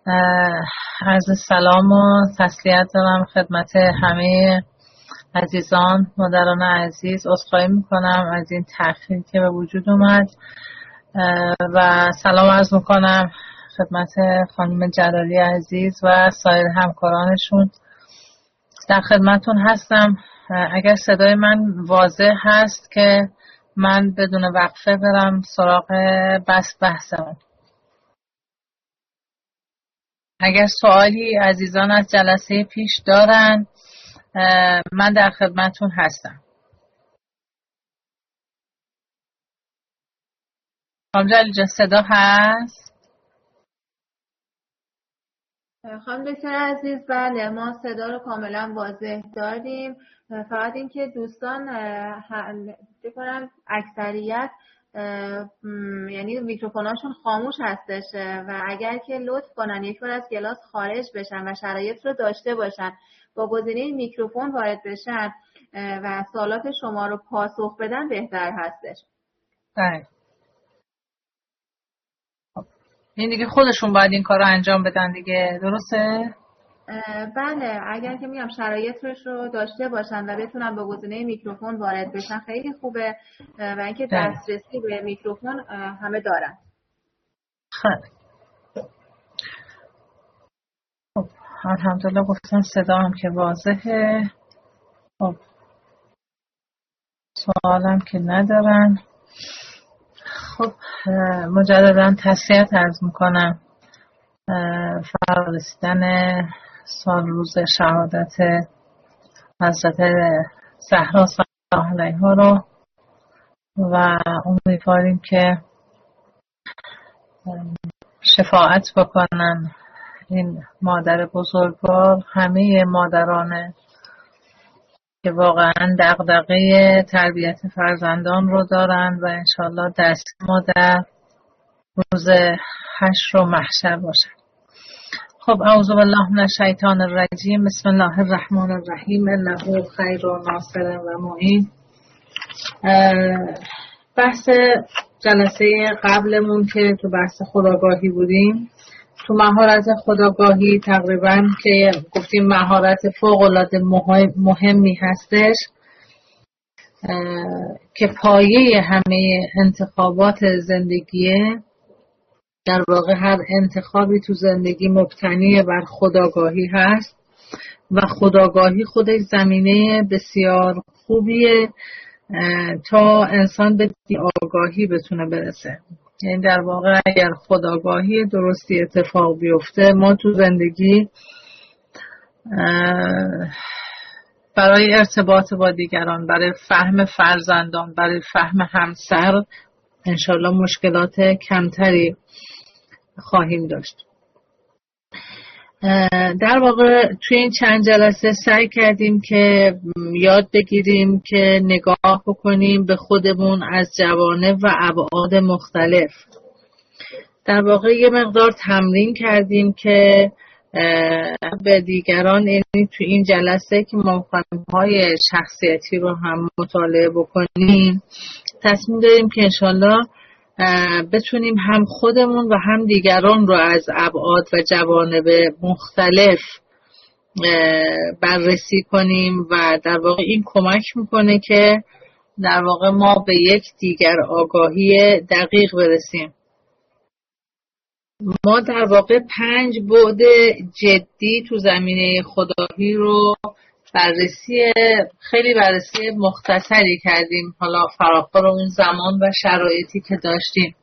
عرض سلام و تسلیت دارم خدمت همه عزیزان، مادران عزیز. عذرخواهی میکنم از این تأخیر که به وجود اومد و سلام عرض میکنم خدمت خانم جلالی عزیز و سایر همکارانشون. در خدمتون هستم. اگر صدای من واضح هست که من بدون وقفه برم سراغ بحثمون. اگر سوالی عزیزان از جلسه پیش دارن من در خدمتون هستم. خانم جلالی جان صدا هست؟ خانم دکتر عزیز بله، ما صدا رو کاملا واضح داریم. فقط اینکه دوستان بکنم اکثریت یعنی میکروفوناشون خاموش هستش و اگر که لطف کنن یک بار از کلاس خارج بشن و شرایط رو داشته باشن با گزینه میکروفون وارد بشن و سوالات شما رو پاسخ بدن بهتر هستش. بله. این دیگه خودشون باید این کار رو انجام بدن دیگه، درسته؟ بله، اگر که میگم شرایطش رو داشته باشن و بتونن با گزینه میکروفون وارد بشن خیلی خوبه و اینکه دسترسی به میکروفون همه دارن. خب الحمدلله گفتن صدا هم که واضحه. خب سوالم که ندارن. خب مجددا تسلیت عرض میکنم فرارسیدن سال روز شهادت حضرت زهرا سلام علیها رو و امیدواریم که شفاعت بکنن این مادر بزرگوار، همه مادرانه که واقعا دغدغه تربیت فرزندان رو دارن و انشالله دست ما در روز حشر و محشر باشن. خب اعوذ بالله من الشیطان الرجیم، بسم الله الرحمن الرحیم، انه خیر و ناصر و معین. بحث جلسه قبلمون که تو بحث خودآگاهی بودیم، تو مهارت خودآگاهی تقریبا که گفتیم مهارت فوق‌العاده مهمی هستش که پایه همه انتخابات زندگیه. در واقع هر انتخابی تو زندگی مبتنی بر خودآگاهی هست و خودآگاهی خودش زمینه بسیار خوبیه تا انسان به آگاهی بتونه برسه. یعنی در واقع اگر خودآگاهی درستی اتفاق بیفته ما تو زندگی برای ارتباط با دیگران، برای فهم فرزندان، برای فهم همسر انشالله مشکلات کمتری خواهیم داشت. در واقع توی این چند جلسه سعی کردیم که یاد بگیریم که نگاه بکنیم به خودمون از جوانب و ابعاد مختلف. در واقع یه مقدار تمرین کردیم که به دیگران، یعنی توی این جلسه که مفاهیم‌های شخصیتی رو هم مطالعه بکنیم تصمیم داریم که انشالله بتونیم هم خودمون و هم دیگران رو از ابعاد و جوانب مختلف بررسی کنیم و در واقع این کمک میکنه که در واقع ما به یک دیگر آگاهی دقیق برسیم. ما در واقع 5 بعد جدی تو زمینه خودآگاهی رو خیلی بررسی مختصری کردیم، حالا فراخور اون زمان و شرایطی که داشتیم.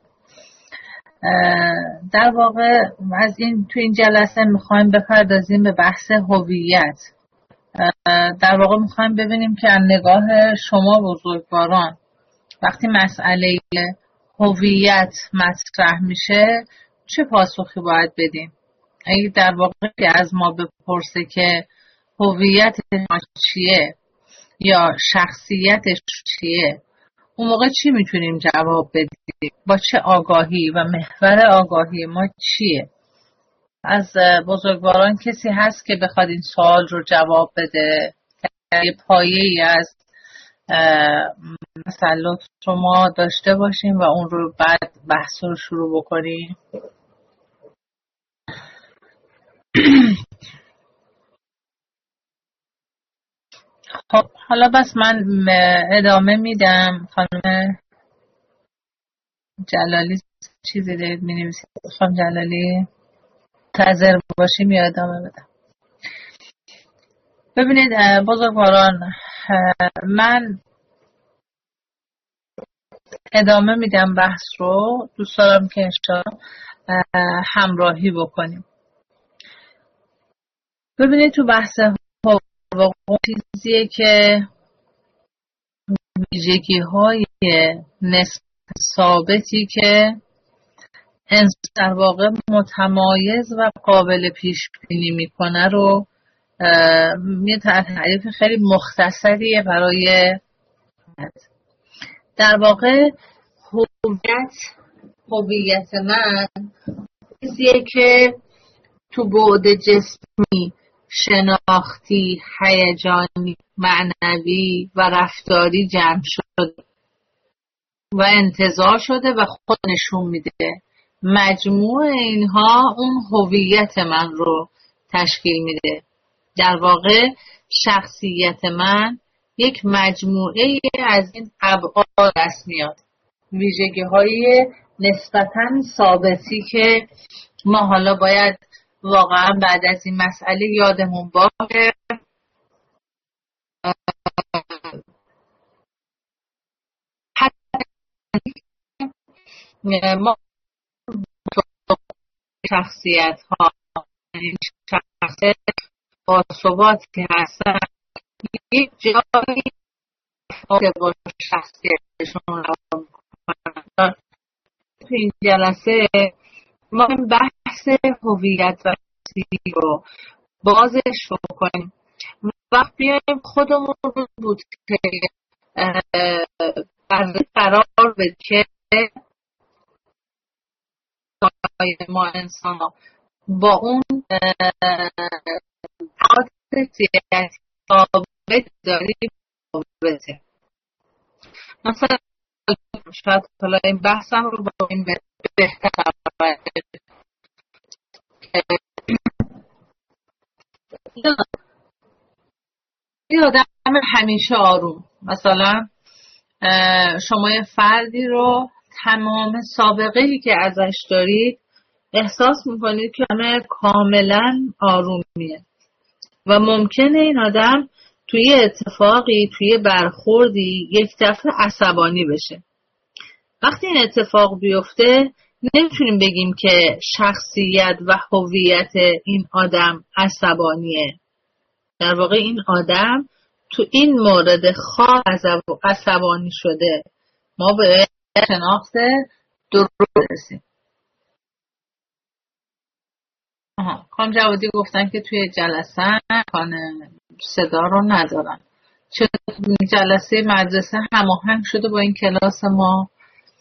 در واقع تو این جلسه میخوایم بپردازیم به بحث هویت. در واقع میخوایم ببینیم که از نگاه شما بزرگواران وقتی مسئله هویت مطرح میشه چه پاسخی باید بدیم؟ اگه در واقع از ما بپرسه که هویت ما چیه یا شخصیتش چیه، اون موقع چی میتونیم جواب بدیم؟ با چه آگاهی و محور آگاهی ما چیه؟ از بزرگواران کسی هست که بخواد این سوال رو جواب بده؟ یه پایه‌ای از مسئلات رو ما داشته باشیم و اون رو بعد بحث رو شروع بکنیم. خب حالا بس من ادامه میدم. خانم جلالی چیزی دارید می نویسید؟ خانم جلالی منتظر باشیم یا ادامه بدم؟ ببینید بزرگواران، من ادامه میدم بحث رو. دوست دارم که انشاءالله همراهی بکنیم. ببینید تو بحث حقوق چیزیه که ویژگی های نسبت ثابتی که انسان در واقع متمایز و قابل پیش بینی میکنه رو یه تعریف خیلی مختصریه برای در واقع هویت من چیزیه که تو بعد جسمی، شناختی، هیجانی، معنوی و رفتاری جمع شده و انتزاع شده و خود نشون میده. مجموع اینها اون هویت من رو تشکیل میده. در واقع شخصیت من یک مجموعه از این ابعاد است میاد، ویژگی های نسبتاً ثابتی که ما حالا باید واقعا بعد از این مسئله یادمون باشه. ما شخصیت ها، این شخصیت با ثباتی هستن، یک جایی با شخصیتشون رو میکنن. تو این جلسه ما بحث هویت و شخصیتی رو بازش بکنیم. وقت بیایم خودمون رو بود که قرار بده که ما انسان ها با اون عادت ثابت داریم بده. مثلا شاید حالا این بحثم رو با این بهتر یه آدم همیشه آروم، مثلا شما یه فردی رو تمام سابقه‌ای که ازش دارید احساس میکنید که همه کاملا آرومیه و ممکنه این آدم توی اتفاقی، توی برخوردی یک دفعه عصبانی بشه. وقتی این اتفاق بیفته نمیتونیم بگیم که شخصیت و هویت این آدم عصبانیه. در واقع این آدم تو این مورد خاص عصبانی شده. ما به شناخت درست برسیم. خانم جوادی گفتن که توی جلسه صدا رو ندارن. چه جلسه مدرسه هماهنگ شده با این کلاس ما؟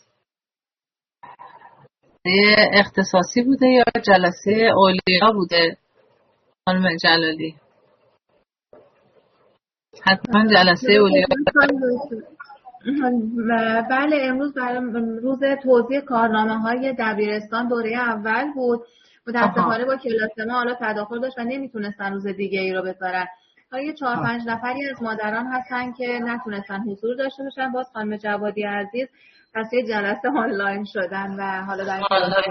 اختصاصی بوده یا جلسه اولیا بوده؟ خانم جلالی حتما جلسه اولیا. بله، امروز روز توزیع کارنامه های دبیرستان دوره اول بود. متاسفانه با کلاس ما حالا تداخل داشت و نمیتونستن روز دیگه ای رو بذارن. یه 4-5 نفری از مادران هستن که نتونستن حضور داشته باشن. باز خانم جوادی عزیز پس یه جلسه آنلاین شدن و حالا در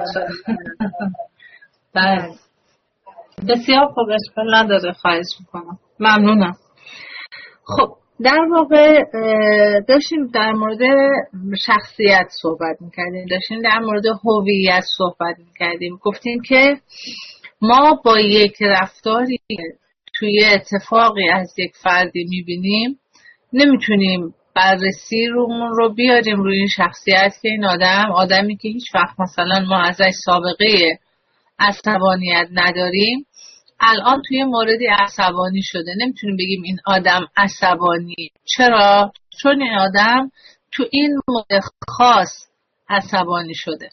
بله بسیار خوب، اشکال نداره، خواهش میکنم، ممنونم. خب در واقع داشتیم در مورد شخصیت صحبت میکردیم، داشتیم در مورد هویت صحبت میکردیم. گفتیم که ما با یک رفتاری توی اتفاقی از یک فردی میبینیم نمیتونیم بررسی رو بیاریم روی این شخصیت که این آدمی که هیچ وقت مثلا ما ازش سابقه عصبانیت نداریم الان توی موردی عصبانی شده، نمیتونیم بگیم این آدم عصبانی. چرا؟ چون این آدم تو این مورد خاص عصبانی شده.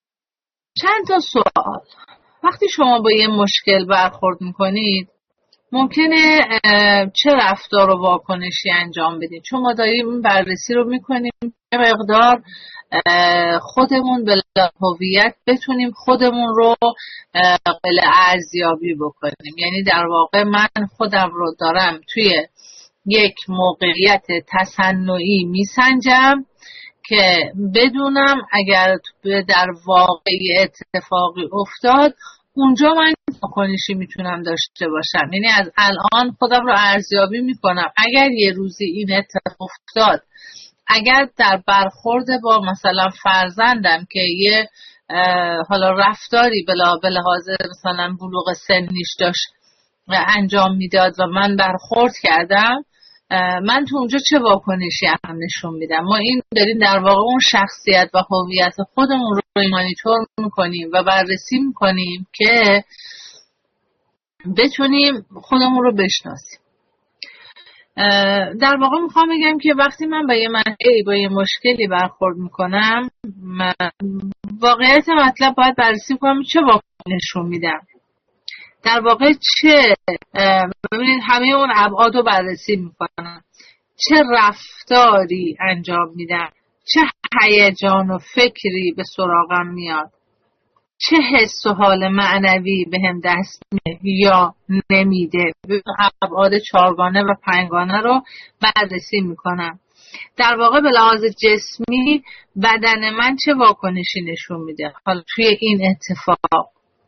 چند تا سوال. وقتی شما با یه مشکل برخورد میکنید ممکنه چه رفتار و واکنشی انجام بدیم، چون ما داریم این بررسی رو میکنیم یه مقدار خودمون به هویت بتونیم خودمون رو قابل ارزیابی بکنیم. یعنی در واقع من خودم رو دارم توی یک موقعیت تصنعی میسنجم که بدونم اگر در واقعی اتفاقی افتاد اونجا من واکنشی میتونم داشته باشم. یعنی از الان خودم رو ارزیابی میکنم اگر یه روزی این اتفاق افتاد، اگر در برخورد با مثلا فرزندم که یه حالا رفتاری به لحاظ مثلا بلوغ سنیش داشت انجام میداد و من برخورد کردم، من تو اونجا چه واکنشی هم نشون میدم. ما این داریم در واقع اون شخصیت و هویت خودمون رو مانیتور میکنیم و بررسی میکنیم که بتونیم خودمون رو بشناسیم. در واقع میخوام بگم که وقتی من با یه مشکلی برخورد میکنم، واقعیت مطلب باید بررسی کنم چه واکنشی نشون میدم، در واقع چه ببینید همه اون ابعاد رو بررسی میکنم، چه رفتاری انجام میدم، چه هیجان و فکری به سراغم میاد، چه حس و حال معنوی بهم دست میده یا نمیده. ابعاد 4گانه و 5گانه رو بررسی میکنم. در واقع به لحاظ جسمی بدن من چه واکنشی نشون میده حالا توی این اتفاق.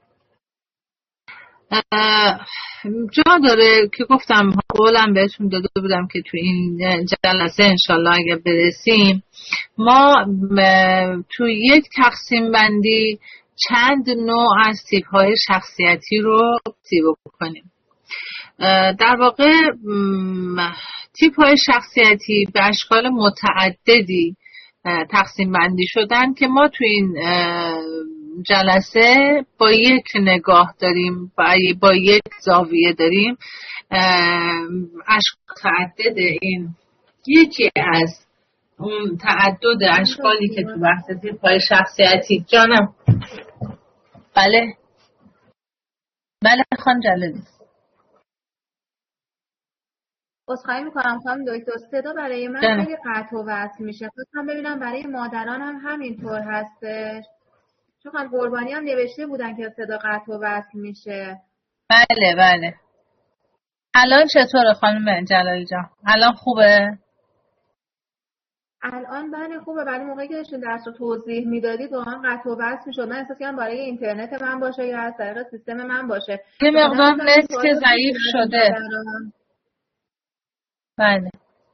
جا داره که گفتم قولم بهتون داده بودم که تو این جلسه انشالله اگه برسیم ما تو یک تقسیم بندی چند نوع از تیپ های شخصیتی رو تیپ بکنیم. در واقع تیپ های شخصیتی به اشکال متعددی تقسیم بندی شدن که ما تو این جلسه با یک نگاه داریم، با یک زاویه داریم اشکال متعدد. این یکی از اون تعدد اشکالی که تو بحث تیپ های شخصیتی. جانم بله خانم جلالی. عذرخواهی میکنم خانم دکتر، صدا برای من خیلی قطع و وصل میشه. خواستم ببینم برای مادران هم همینطور هستش، چون قربانی هم نوشته بودن که صدا قطع و وصل میشه. بله الان چطوره خانم جلالی جان؟ الان خوبه؟ الان بله خوبه، ولی موقعی که داشتین درس رو توضیح میدادید واقعا قطع و وصل میشد. من احساس کردم برای اینترنت من باشه یا از طریق سیستم من باشه. یه مقدار نت که ضعیف شده. بله.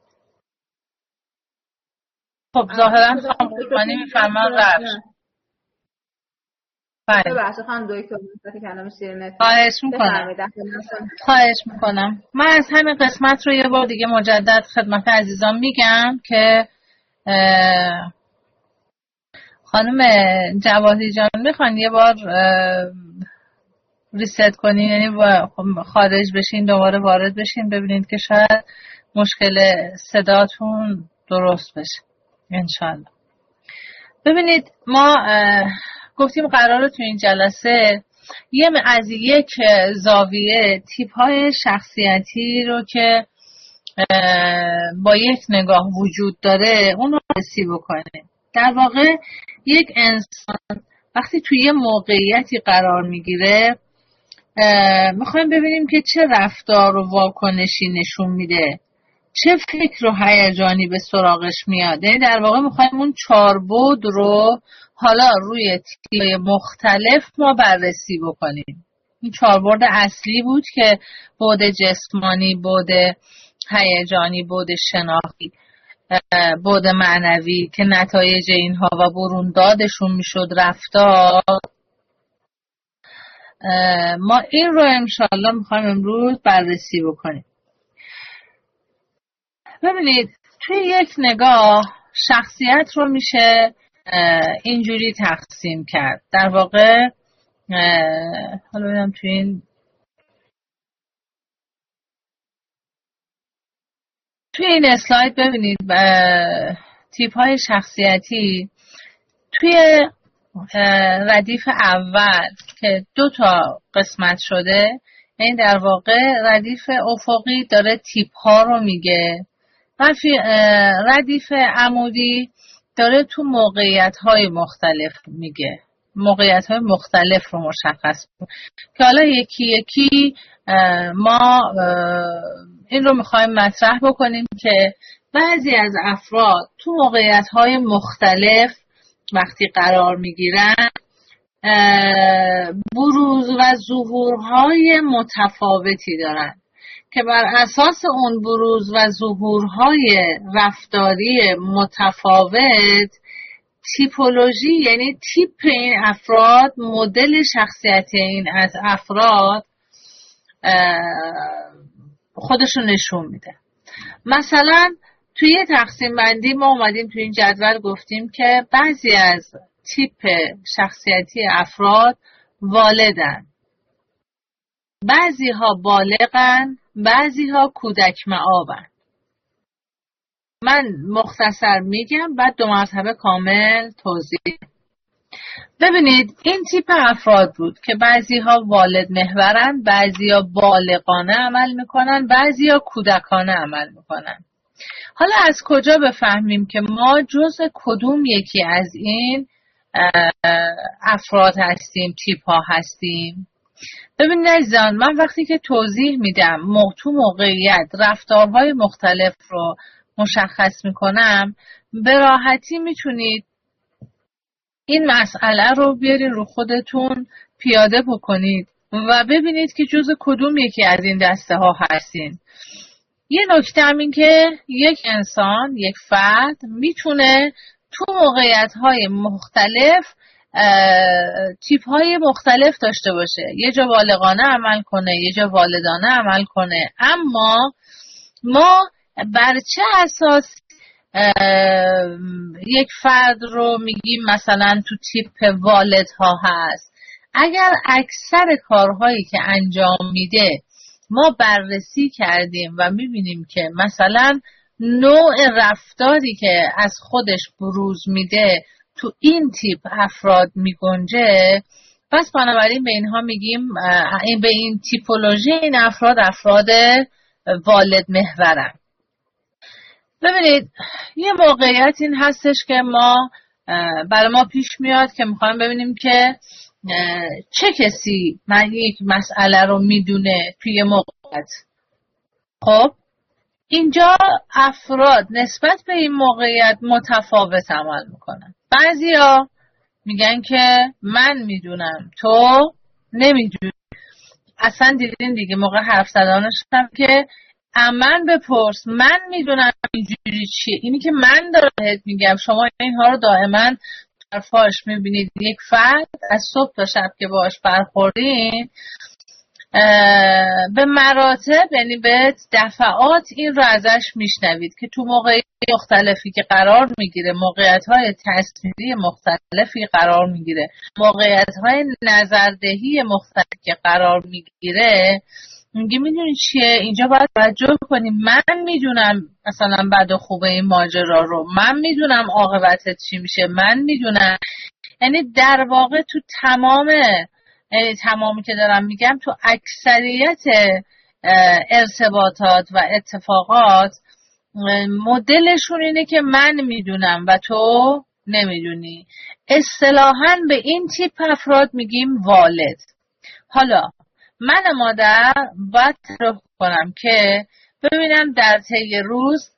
خب ظاهرا خانم قربانی میفرمان رفت. بله. ببخشید خانم دکتر مثلا کلام شیرینه. خواهش میکنم. من از همین قسمت رو یه بار دیگه مجدد خدمت عزیزان میگم که خانم جواهری جان میخوان یه بار ریست کنین، یعنی خارج بشین دوباره وارد بشین ببینید که شاید مشکل صداتون درست بشه انشالله. ببینید ما گفتیم قراره تو این جلسه از یک زاویه تیپ های شخصیتی رو که با یک نگاه وجود داره اون رو بررسی بکنیم. در واقع یک انسان وقتی توی یه موقعیتی قرار میگیره میخوایم ببینیم که چه رفتار و واکنشی نشون میده، چه فکر و هیجانی به سراغش میاد. یعنی در واقع میخوایم اون 4 بعد رو حالا روی تیپ‌های مختلف ما بررسی بکنیم. این 4 بعد اصلی بود که بعد جسمانی، بعد هیجانی، بعد شناختی، بعد معنوی که نتایج اینها و بروندادشون میشد رفتار. ما این رو انشالله میخوایم امروز بررسی بکنیم. ببینید توی یک نگاه شخصیت رو میشه اینجوری تقسیم کرد. در واقع حالا ببینم توی این اسلاید ببینید تیپ های شخصیتی توی ردیف اول که 2 تا قسمت شده، این در واقع ردیف افقی داره تیپ ها رو میگه، ردیف عمودی داره تو موقعیت های مختلف میگه، موقعیت های مختلف رو مشخص میکنه که حالا یکی یکی ما این رو میخوایم مطرح بکنیم که بعضی از افراد تو موقعیت های مختلف وقتی قرار میگیرن بروز و ظهورهای متفاوتی دارن که بر اساس اون بروز و ظهورهای رفتاری متفاوت تیپولوژی یعنی تیپ این افراد، مدل شخصیت این از افراد خودشون نشون میده. مثلا توی تقسیم بندی ما اومدیم توی این جدول گفتیم که بعضی از تیپ شخصیتی افراد والدن، بعضی ها بالغن، بعضی ها کودک مآبن. من مختصر میگم بعد 2 مرتبه کامل توضیح. ببینید این تیپ افراد بود که بعضی ها والد محورن، بعضی ها بالغانه عمل میکنن، بعضی ها کودکانه عمل میکنن. حالا از کجا بفهمیم که ما جزء کدوم یکی از این افراد هستیم، تیپ ها هستیم؟ ببین عزیزان، من وقتی که توضیح میدم تو موقعیت رفتارهای مختلف رو مشخص میکنم، به راحتی میتونید این مسئله رو بیارین رو خودتون پیاده بکنید و ببینید که جزء کدوم یکی از این دسته ها هستین. یه نکته هم این که یک انسان، یک فرد میتونه تو موقعیت‌های مختلف تیپ‌های مختلف داشته باشه، یه جا بالغانه عمل کنه، یه جا والدانه عمل کنه. اما ما بر چه اساس یک فرد رو میگیم مثلا تو تیپ والدها هست؟ اگر اکثر کارهایی که انجام میده ما بررسی کردیم و میبینیم که مثلا نوع رفتاری که از خودش بروز میده تو این تیپ افراد میگنجه، پس بنابراین به اینها میگیم به این تیپولوژی این افراد والد محورن. ببینید یه موقعیت این هستش که برای ما پیش میاد که میخوایم ببینیم که چه کسی من یک مسئله رو میدونه توی موقعیت. خب اینجا افراد نسبت به این موقعیت متفاوت عمل میکنن. بعضیا میگن که من میدونم تو نمیدونی. اصلا دیدین دیگه موقع حرف زدنش هم که من بپرس، من میدونم اینجوری چیه. اینی که من دارم بهت میگم، شما اینها رو دائما طرفاش میبینید. یک فرد از صبح تا شب که باش برخوردین به مراتب، یعنی به دفعات این رو ازش میشنوید که تو موقعیت مختلفی که قرار میگیره، موقعیت‌های تصمیمی مختلفی قرار میگیره، موقعیت‌های نظردهی مختلفی که قرار میگیره، میگه میدونی چیه، اینجا باید توجه کنیم. من میدونم مثلا بد و خوب این ماجرا رو، من میدونم عاقبتت چی میشه، من میدونم. یعنی در واقع تو تمامی که دارم میگم، تو اکثریت ارتباطات و اتفاقات مدلشون اینه که من میدونم و تو نمیدونی. اصطلاحاً به این تیپ افراد میگیم والد. حالا من مادر باید تعریف کنم که ببینم در طی روز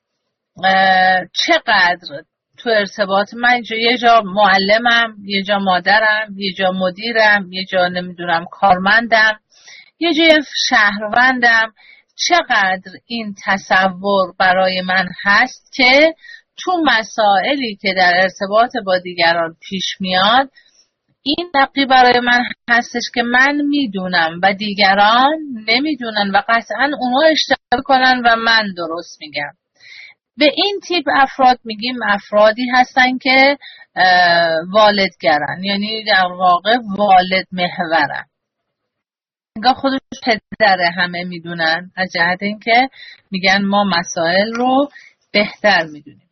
چقدر تو ارتباط من یه جا معلمم، یه جا مادرم، یه جا مدیرم، یه جا نمیدونم کارمندم، یه جا شهروندم. چقدر این تصور برای من هست که تو مسائلی که در ارتباط با دیگران پیش میاد، این دقیق برای من هستش که من میدونم و دیگران نمیدونن و قطعا اونا اشتباه کنن و من درست میگم. به این تیپ افراد میگیم افرادی هستن که والدگرن، یعنی در واقع والد محورن. انگار خودش پدره، همه میدونن، از جهت اینکه میگن ما مسائل رو بهتر میدونیم.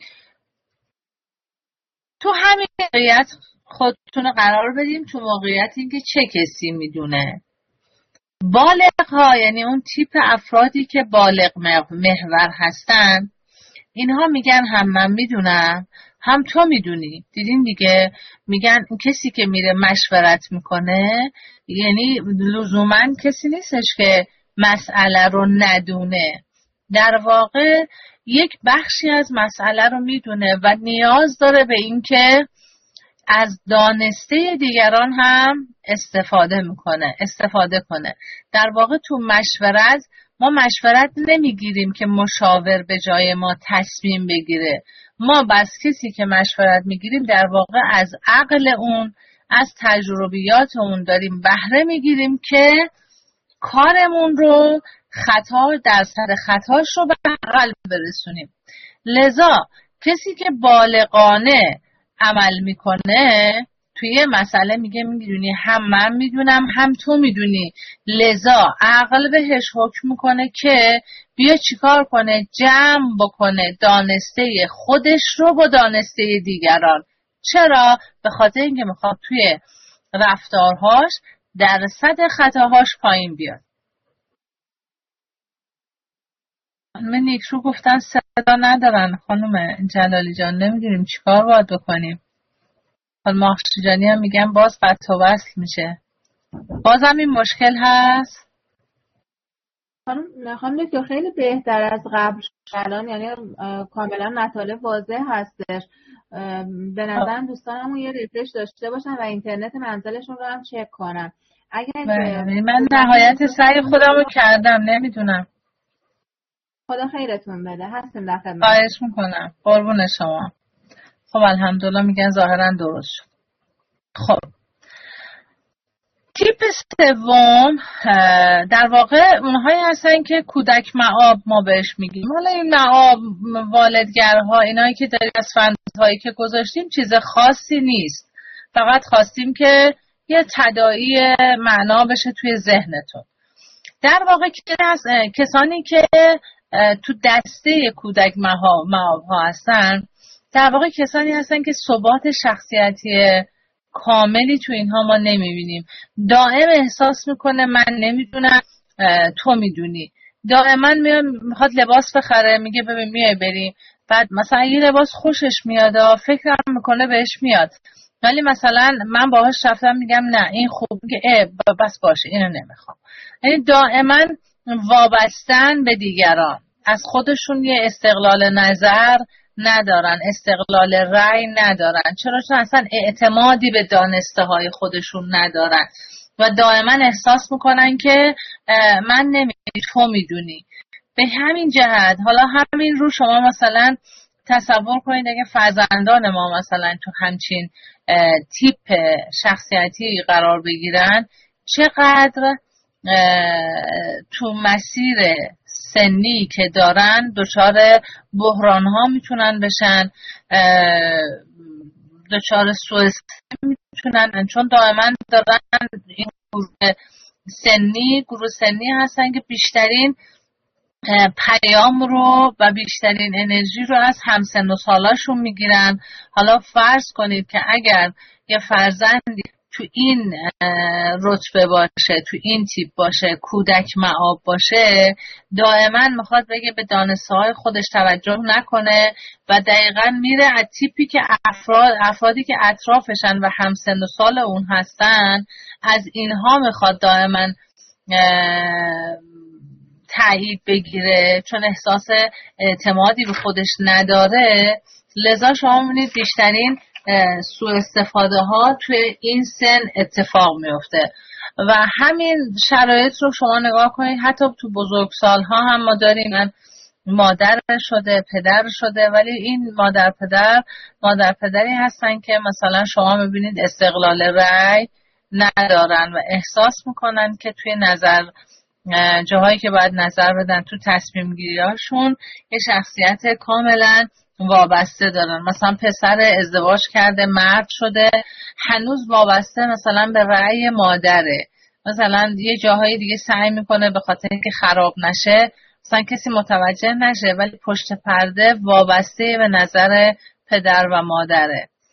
تو همین موقعیت خودتون قرار بدیم تو موقعیت اینکه چه کسی میدونه. بالغ ها یعنی اون تیپ افرادی که بالغ محور هستن، اینها میگن هم من میدونم هم تو میدونی. دیدین دیگه، میگن کسی که میره مشورت میکنه یعنی لزوما کسی نیستش که مسئله رو ندونه، در واقع یک بخشی از مسئله رو میدونه و نیاز داره به این که از دانسته دیگران هم استفاده کنه. در واقع تو مشورت ما مشورت نمیگیریم که مشاور به جای ما تصمیم بگیره، ما بس کسی که مشورت میگیریم در واقع از عقل اون، از تجربیات اون داریم بهره میگیریم که کارمون رو درصد خطاش رو به حل برسونیم. لذا کسی که بالغانه عمل میکنه توی یه مسئله میدونی هم من میدونم هم تو میدونی، لذا عقل بهش حکم میکنه که بیا چیکار کنه، جمع بکنه دانسته خودش رو با دانسته دیگران. چرا؟ به خاطر اینکه میخواد توی رفتارهاش درصد خطاهاش پایین بیاد. خانم نیکرو گفتن صدا ندارن. خانم جلالی جان نمیدونیم چیکار باید بکنیم. خانم ماخشیجانی هم میگن باز قطع و وصل میشه، بازم این مشکل هست. خانم دکتر خیلی بهتر از قبل الان، یعنی کاملا مطالب واضح هستش. به نظرم دوستانمون یه ریفرش داشته باشن و اینترنت منزلشون رو هم چک کنن. من نهایت سعی خودم رو کردم، نمیدونم. خدا خیرتون بده، هستیم در خدمت. خواهش میکنم، قربون شما. خب الحمدلله میگن ظاهرا درست شد. خب تیپ سوم در واقع اونهایی هستن که کودک مآب ما بهش میگیم. حالا این مآب والدگرها، اینایی که داریم از فندهایی که گذاشتیم چیز خاصی نیست، فقط خواستیم که یه تداعی معنا بشه توی ذهنتون. در واقع کسانی که تو دسته کودک مآب ها هستن در واقع کسانی هستن که ثبات شخصیتی کاملی تو اینها ما نمیبینیم. دائم احساس میکنه من نمیدونم تو میدونی. دائما میخواد لباس بخره، میگه ببین میای بریم، بعد مثلا یه لباس خوشش میاد، فکرم میکنه بهش میاد، ولی مثلا من باهاش رفتم میگم نه این خوب، میگه بس باشه اینو نمیخوام. یعنی دائما وابستن به دیگران، از خودشون یه استقلال نظر ندارن، استقلال رأی ندارن. چرا؟ چون اصلا اعتمادی به دانسته های خودشون ندارن و دائما احساس میکنن که من نمیدونم تو میدونی. به همین جهت حالا همین رو شما مثلا تصور کنید اگه فرزندان ما مثلا تو همچین تیپ شخصیتی قرار بگیرن، چقدر تو مسیر سنی که دارن دچار بحران ها میتونن بشن، دچار سوء استفاده میتونن، چون دائما دارن این گروه سنی هستن که بیشترین پیام رو و بیشترین انرژی رو از همسن و سالاشون میگیرن. حالا فرض کنید که اگر یه فرزندی تو این رتبه باشه، تو این تیپ باشه، کودک مآب باشه، دائما میخواد بگه به دانسته های خودش توجه نکنه و دقیقا میره از تیپی که افرادی که اطرافشن و همسن و سال اون هستن، از اینها میخواد دائما تایید بگیره، چون احساس اعتمادی به خودش نداره. لذا شما میبینید بیشترین سوء استفاده ها توی این سن اتفاق میفته و همین شرایط رو شما نگاه کنید. حتی تو بزرگسال ها هم ما داریم، من مادر شده پدر شده، ولی این مادر پدری هستن که مثلا شما میبینید استقلال رأی ندارن و احساس میکنن که توی جاهایی که باید نظر بدن تو تصمیم گیری هاشون یه شخصیت کاملا وابسته دارن. مثلا پسر ازدواج کرده مرد شده هنوز وابسته مثلا به رأی مادره، مثلا یه جاهای دیگه سعی میکنه به خاطر اینکه خراب نشه مثلا کسی متوجه نشه، ولی پشت پرده وابسته به نظر پدر و مادره.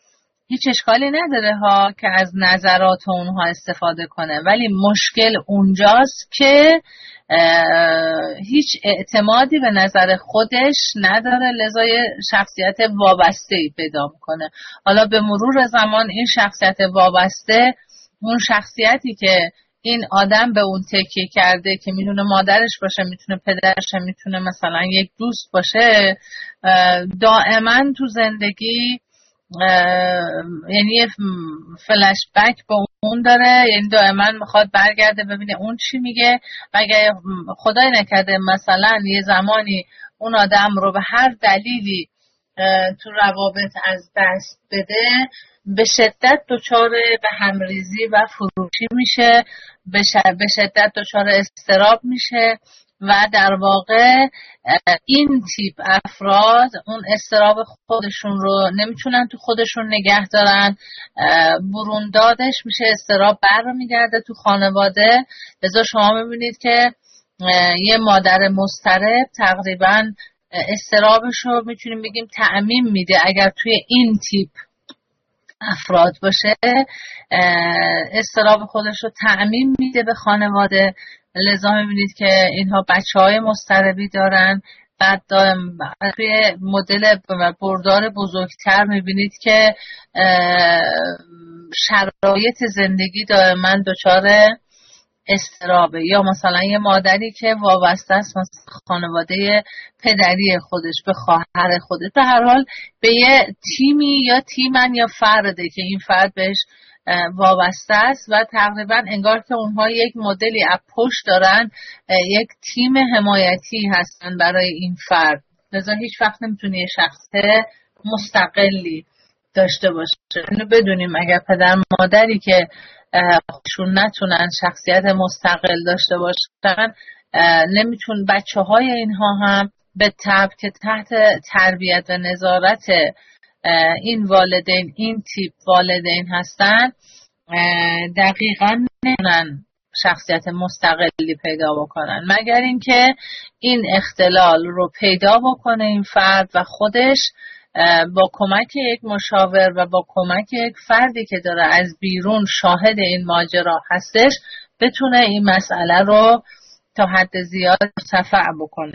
هیچ اشکالی نداره ها که از نظرات اونها استفاده کنه، ولی مشکل اونجاست که هیچ اعتمادی به نظر خودش نداره، لذا شخصیت وابسته‌ای پیدا میکنه. حالا به مرور زمان این شخصیت وابسته، اون شخصیتی که این آدم به اون تکیه کرده که میتونه مادرش باشه، میتونه پدرش، میتونه مثلا یک دوست باشه، دائما تو زندگی یعنی یه فلش بک به اون داره، یعنی دائما میخواد برگرده ببینه اون چی میگه و اگه خدای نکرده مثلا یه زمانی اون آدم رو به هر دلیلی تو روابط از دست بده، به شدت دچار به همریزی و فروشی میشه، به شدت دچار اضطراب میشه و در واقع این تیپ افراد اون اضطراب خودشون رو نمیتونن تو خودشون نگه دارن، بروندادش میشه اضطراب برمیگرده تو خانواده. لذا شما میبینید که یه مادر مضطرب تقریبا اضطرابش رو میتونیم بگیم تعمیم میده اگر توی این تیپ افراد باشه، اضطراب خودش رو تعمیم میده به خانواده. لذا میبینید که اینها بچه‌های مضطربی دارن. بعد توی مدل بردار بزرگتر میبینید که شرایط زندگی دائما دچار اضطرابه، یا مثلا یه مادری که وابسته است مثلا خانواده پدری خودش، به خواهر خودش، به هر حال به یه تیمی یا تیمن یا فرده که این فرد بهش وابسته است و تقریبا انگار که اونها یک مدلی از پشت دارن، یک تیم حمایتی هستن برای این فرد. لذا هیچ وقت نمیتونه یه شخص مستقلی داشته باشه. اینو بدونیم اگر پدر مادری که خودشون نتونن شخصیت مستقل داشته باشن، نمیتون بچه های اینها هم به طبع که تحت تربیت و نظارت این والدین، این تیپ والدین هستن، دقیقا نمیتونن شخصیت مستقلی پیدا بکنن، مگر اینکه این اختلال رو پیدا بکنه این فرد و خودش با کمک یک مشاور و با کمک یک فردی که داره از بیرون شاهد این ماجرا هستش بتونه این مسئله رو تا حد زیاد مرتفع بکنه.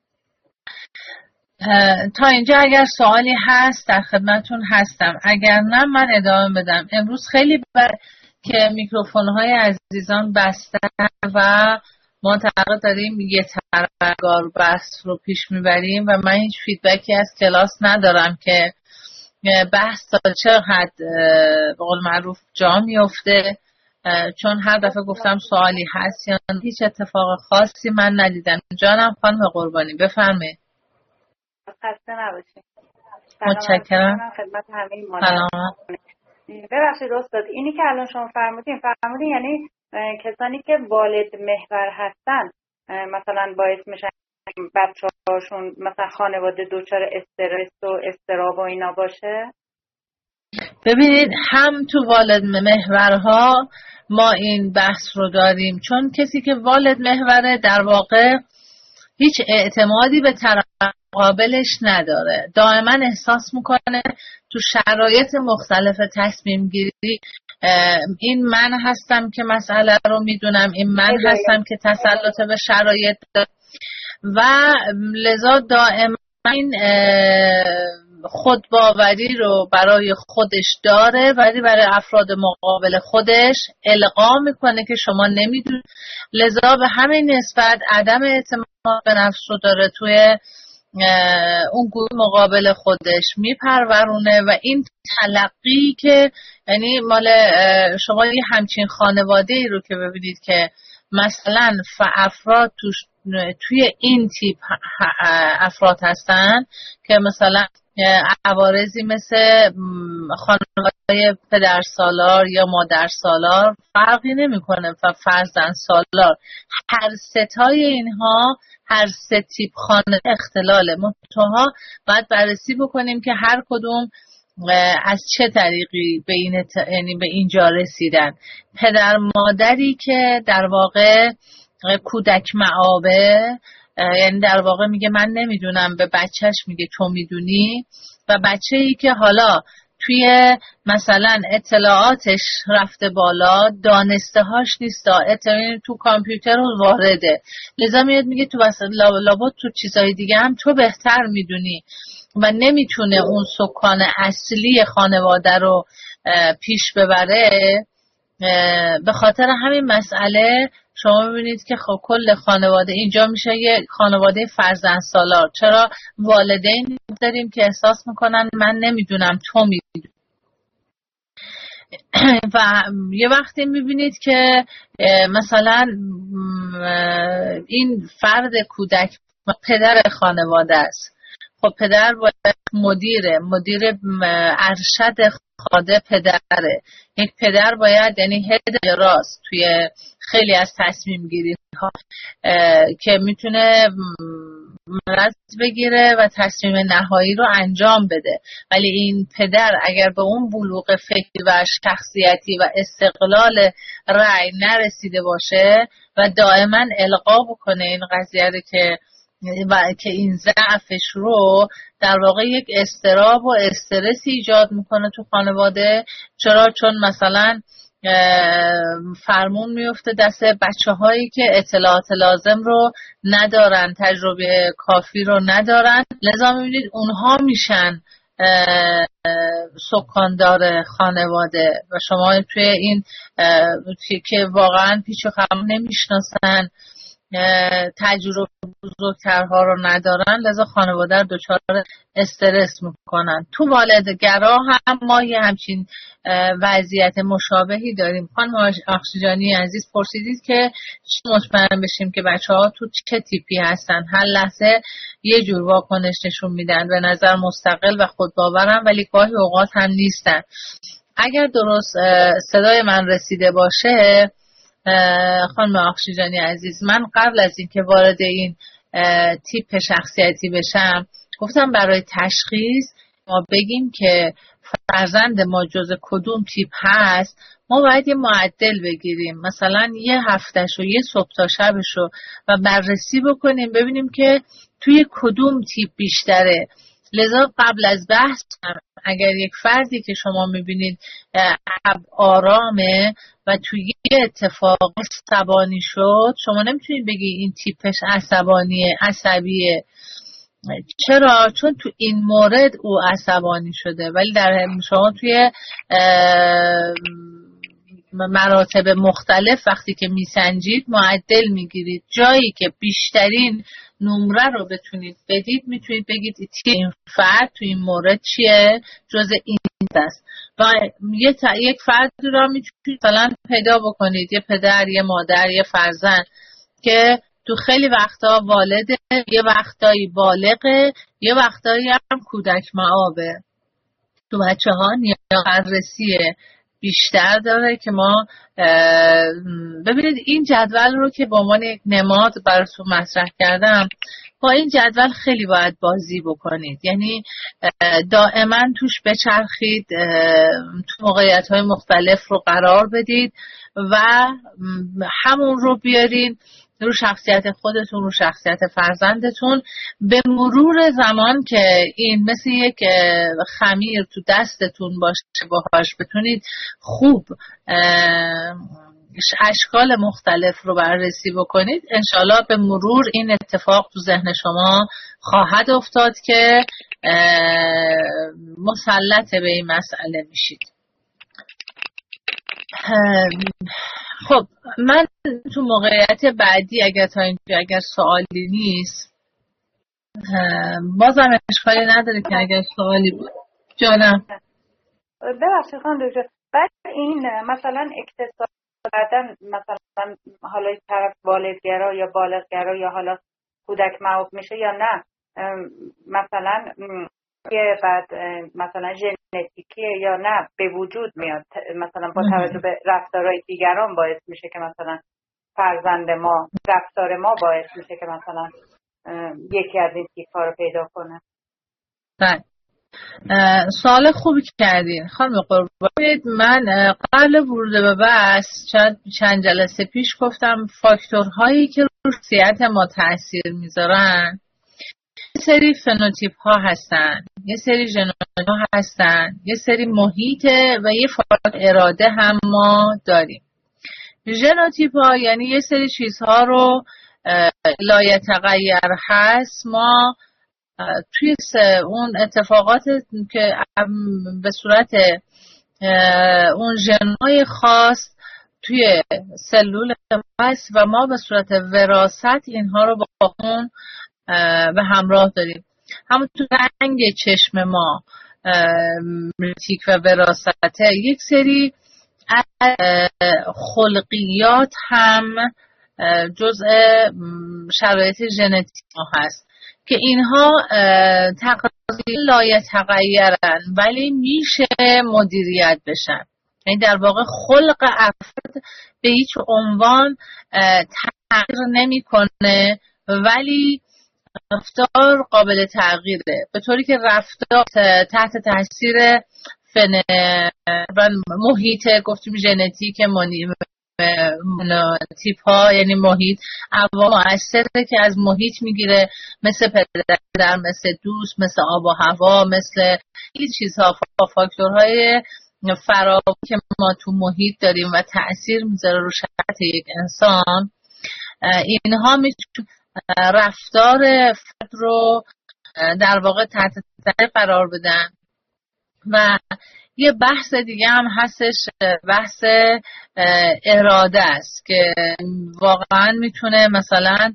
تا اینجا اگر سوالی هست در خدمتون هستم، اگر نه من ادامه بدم. امروز خیلی که میکروفون‌های عزیزان بسته و ما تقریبا داریم یه طرفدار بحث رو پیش میبریم و من هیچ فیدبکی از کلاس ندارم که بحث تا چه حد به قول معروف جا میفته، چون هر دفعه گفتم سوالی هست یا هیچ اتفاق خاصی من ندیدم. جانم خانم قربانی بفرمایید. خسته نباشید. متشکرم. خدمت همه سلام. ببخشید استاد، اینی که الان شما فرمودین یعنی کسانی که والد محور هستن مثلا باعث میشن بچه‌هاشون مثلا خانواده دچار استرس و اضطراب و اینا باشه؟ ببینید هم تو والد محورها ما این بحث رو داریم، چون کسی که والد محوره در واقع هیچ اعتمادی به طرف مقابلش نداره، دائما احساس میکنه تو شرایط مختلف تصمیم گیری این من هستم که مسئله رو میدونم، این من هستم که تسلط به شرایط دارم و لذا دائما این خودباوری رو برای خودش داره ولی برای افراد مقابل خودش القا میکنه که شما نمیدونید. لذا به همین نسبت عدم اعتماد به نفس رو داره توی اون گروه مقابل خودش میپرورونه و این تلقی که یعنی مال شما یه همچین خانواده ای رو که ببینید که مثلا افراد توی این تیپ افراد هستن که مثلا عوارضی مثل خانواده پدر سالار یا مادر سالار فرقی نمیکنه و فرزند سالار، هر ستای اینها هر سه تیپ خانواده اختلاله. منتها باید بررسی بکنیم که هر کدوم از چه طریقی به این یعنی به اینجا رسیدن. پدر مادری که در واقع کودک معابه، یعنی در واقع میگه من نمیدونم، به بچهش میگه تو میدونی، و بچه‌ای که حالا توی مثلا اطلاعاتش رفته بالا، دانسته هاش نیست، تو کامپیوتر رو وارده، لذا میاد میگه تو لابد تو چیزای دیگه هم تو بهتر میدونی و نمیتونه اون سکان اصلی خانواده رو پیش ببره. به خاطر همین مسئله شما میبینید که خب کل خانواده اینجا میشه یه خانواده فرزندسالار. چرا؟ والدین داریم که احساس میکنن من نمیدونم تو میدونی. و یه وقتی میبینید که مثلا این فرد کودک پدر خانواده است. خب پدر باید مدیر ارشد خاده پدره. یک پدر باید یعنی هد راست توی خیلی از تصمیم گیری ها که میتونه مرز بگیره و تصمیم نهایی رو انجام بده. ولی این پدر اگر به اون بلوغ فکری و شخصیتی و استقلال رأی نرسیده باشه و دائما القا بکنه این قضیه رو که این ضعفش رو در واقع یک اضطراب و استرس ایجاد میکنه تو خانواده. چرا؟ چون مثلا فرمون میفته دست بچه هایی که اطلاعات لازم رو ندارن، تجربه کافی رو ندارن، لذا میبینید اونها میشن سکاندار خانواده و شما توی این که واقعا پیچ و خم نمیشناسن، تجربه بزرگترها رو ندارن، لذا خانواده رو دچار استرس میکنن. تو والدگرا هم ما یه همچین وضعیت مشابهی داریم. خانم اخشیجانی عزیز پرسیدید که مطمئن بشیم که بچه ها تو چه تیپی هستن. هر لحظه یه جور واکنش نشون میدن، به نظر مستقل و خودباورن ولی گاهی اوقات هم نیستن. اگر درست صدای من رسیده باشه خانم اخشیجانی عزیز، من قبل از اینکه وارد این تیپ شخصیتی بشم گفتم برای تشخیص ما بگیم که فرزند ما جز کدوم تیپ هست، ما باید یه معدل بگیریم، مثلا یه هفتهشو یه صبح تا شبشو و بررسی بکنیم ببینیم که توی کدوم تیپ بیشتره. لذا قبل از بحث اگر یک فردی که شما میبینید آرامه و توی یه اتفاق عصبانی شد، شما نمیتونید بگی این تیپش عصبیه. چرا؟ چون تو این مورد او عصبانی شده، ولی در شما توی مراتب مختلف وقتی که میسنجید معدل میگیرید. جایی که بیشترین نمره رو بتونید بدید میتونید بگید این فرد تو این مورد چیه، جز این است. و یک فرد رو میتونید مثلا پیدا بکنید، یه پدر، یه مادر، یه فرزند که تو خیلی وقتا والده، یه وقتایی بالغه، یه وقتایی هم کودک معابه. تو بچه ها نیاز بررسیه بیشتر داره که ما ببینید این جدول رو که به عنوان یک نماد براتون مطرح کردم، با این جدول خیلی باید بازی بکنید، یعنی دائما توش بچرخید، تو موقعیت‌های مختلف رو قرار بدید و همون رو بیارین رو شخصیت خودتون، رو شخصیت فرزندتون. به مرور زمان که این مثل یک خمیر تو دستتون باشه، باهاش بتونید خوب اشکال مختلف رو بررسی بکنید، انشالله به مرور این اتفاق تو ذهن شما خواهد افتاد که مسلط به این مسئله میشید. خب من تو موقعیت بعدی اگر سوالی نیست، بازم اشکالی نداره که اگر سوالی بود. جانم ببخشید خانم دکتر، بعد این مثلا اقتصاد بعدن مثلا حالا طرف والدگرا یا بالغگرا یا حالا کودک معاق میشه یا نه، مثلا که بعد مثلا ژنتیکیه یا نه به وجود میاد، مثلا با توجه به رفتارهای دیگران باعث میشه که مثلا فرزند ما، رفتار ما باعث میشه که مثلا یکی از این تیپ‌ها رو پیدا کنه. بله، سوال خوبی کردین خانم قربانی. من قبل ورود به بحث چند جلسه پیش گفتم فاکتورهایی که رو شخصیت ما تأثیر میذارن سری فنوتیپ ها هستن، یه سری ژنوتیپ ها هستن، یه سری محیطه و یه فاکتور اراده هم ما داریم. ژنوتیپ ها یعنی یه سری چیزها رو لایتغیر هست، ما توی اون اتفاقات که به صورت اون ژن‌های خاص توی سلول هست و ما به صورت وراثت اینها رو با اون به همراه داریم. همونطور رنگ چشم ما ژنتیک و وراثته، یک سری خلقیات هم جزء شرایط ژنتیک ما هست که اینها تقریبا لایتغیرن ولی میشه مدیریت بشن. یعنی در واقع خلق افراد به هیچ عنوان تغییر نمیکنه ولی رفتار قابل تغییره، به طوری که رفتار تحت تاثیر محیط، گفتیم ژنتیک، مونوتیپ ها یعنی محیط، عوامل مؤثره که از محیط میگیره، مثل پدر، مثل دوست، مثل آب و هوا، مثل این چیزها، فاکتورهای فراوانی که ما تو محیط داریم و تأثیر میذاره رو شخصیت یک انسان. اینها میتونه رفتار فرد رو در واقع تحت تاثیر قرار بدن. و یه بحث دیگه هم هستش، بحث اراده است که واقعا میتونه مثلا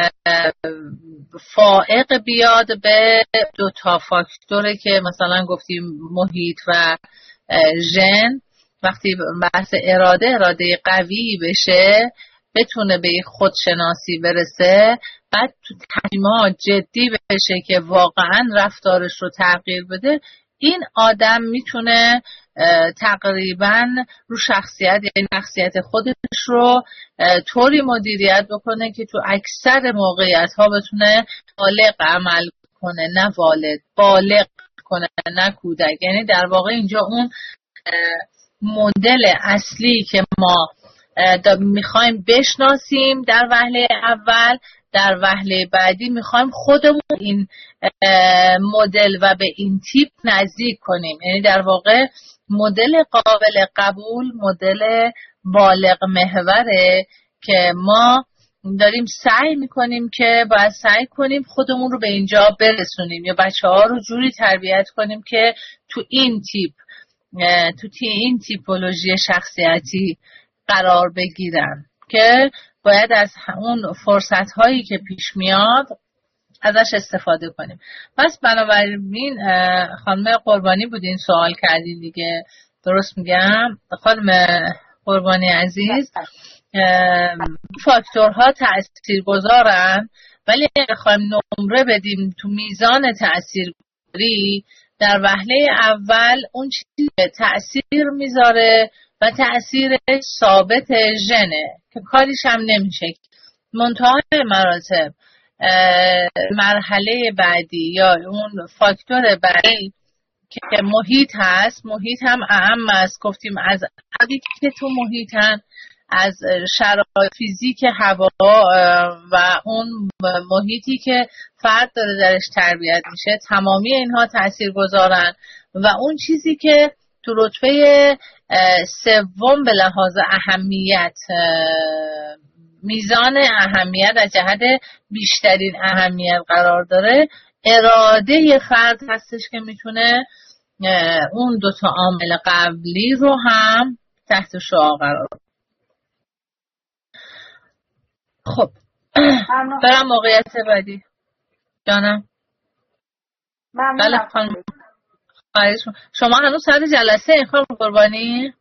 فائق بیاد به دو تا فاکتوره که مثلا گفتیم محیط و ژن. وقتی بحث اراده قوی بشه، بتونه به خودشناسی برسه، بعد تو تصمیمات جدی بشه که واقعا رفتارش رو تغییر بده، این آدم میتونه تقریبا رو شخصیت، یعنی شخصیت خودش رو طوری مدیریت بکنه که تو اکثر موقعیت ها بتونه بالغ عمل کنه، نه والد، بالغ کنه نه کودک. یعنی در واقع اینجا اون مدل اصلی که ما میخوایم بشناسیم در وهله اول، در وهله بعدی میخوایم خودمون این مدل و به این تیپ نزدیک کنیم. یعنی در واقع مدل قابل قبول، مدل بالغ محوره که ما داریم سعی میکنیم که باید سعی کنیم خودمون رو به اینجا برسونیم یا بچه ها رو جوری تربیت کنیم که تو این تیپولوژی شخصیتی قرار بگیرن، که باید از اون فرصت هایی که پیش میاد ازش استفاده کنیم. پس بنابراین خانم قربانی بودین سوال کردین دیگه، درست میگم خانم قربانی عزیز؟ فاکتورها تأثیر گذارن، ولی بخوایم نمره بدیم تو میزان تأثیرگذاری، در وهله اول اون چیزی که تأثیر میذاره و تأثیر ثابت ژنه که کاریش هم نمیشه. منتهای مراتب مرحله بعدی یا اون فاکتور بعدی که محیط هست، محیط هم اهم است. گفتیم از عواملی که تو محیطن، از شرایط فیزیک هوا و اون محیطی که فرد داره درش تربیت میشه، تمامی اینها تأثیر گذارن. و اون چیزی که تو رتبه سوم به لحاظ اهمیت، میزان اهمیت از جهت بیشترین اهمیت قرار داره، اراده فرد هستش که میتونه اون دوتا عامل قبلی رو هم تحت شعاع قرار بده. خب برم موقعیت بعدی. جانم بله خانم، شما هنوز سر جلسه این خانم قربانی؟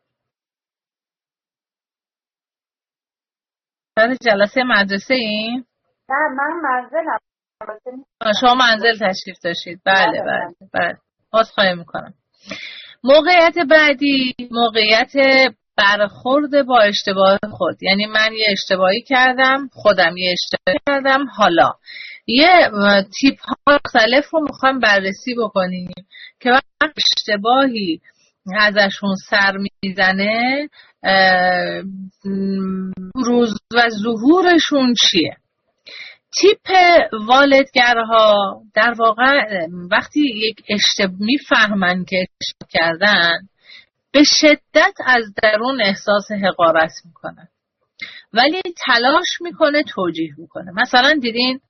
سر جلسه مدرسه این؟ نه من منزلم. شما منزل تشریف داشتید؟ بله بله بله، عذرخواهی میکنم. موقعیت بعدی موقعیت برخورد با اشتباه خود. یعنی من یه اشتباهی کردم، خودم یه اشتباهی کردم، حالا یه تیپ ها مختلف رو میخوایم بررسی بکنیم که وقت اشتباهی ازشون سر میزنه بروز و ظهورشون چیه. تیپ والدگرها در واقع وقتی یک میفهمن که اشتباه کردن به شدت از درون احساس حقارت میکنن، ولی تلاش میکنه توجیه میکنه. مثلا دیدین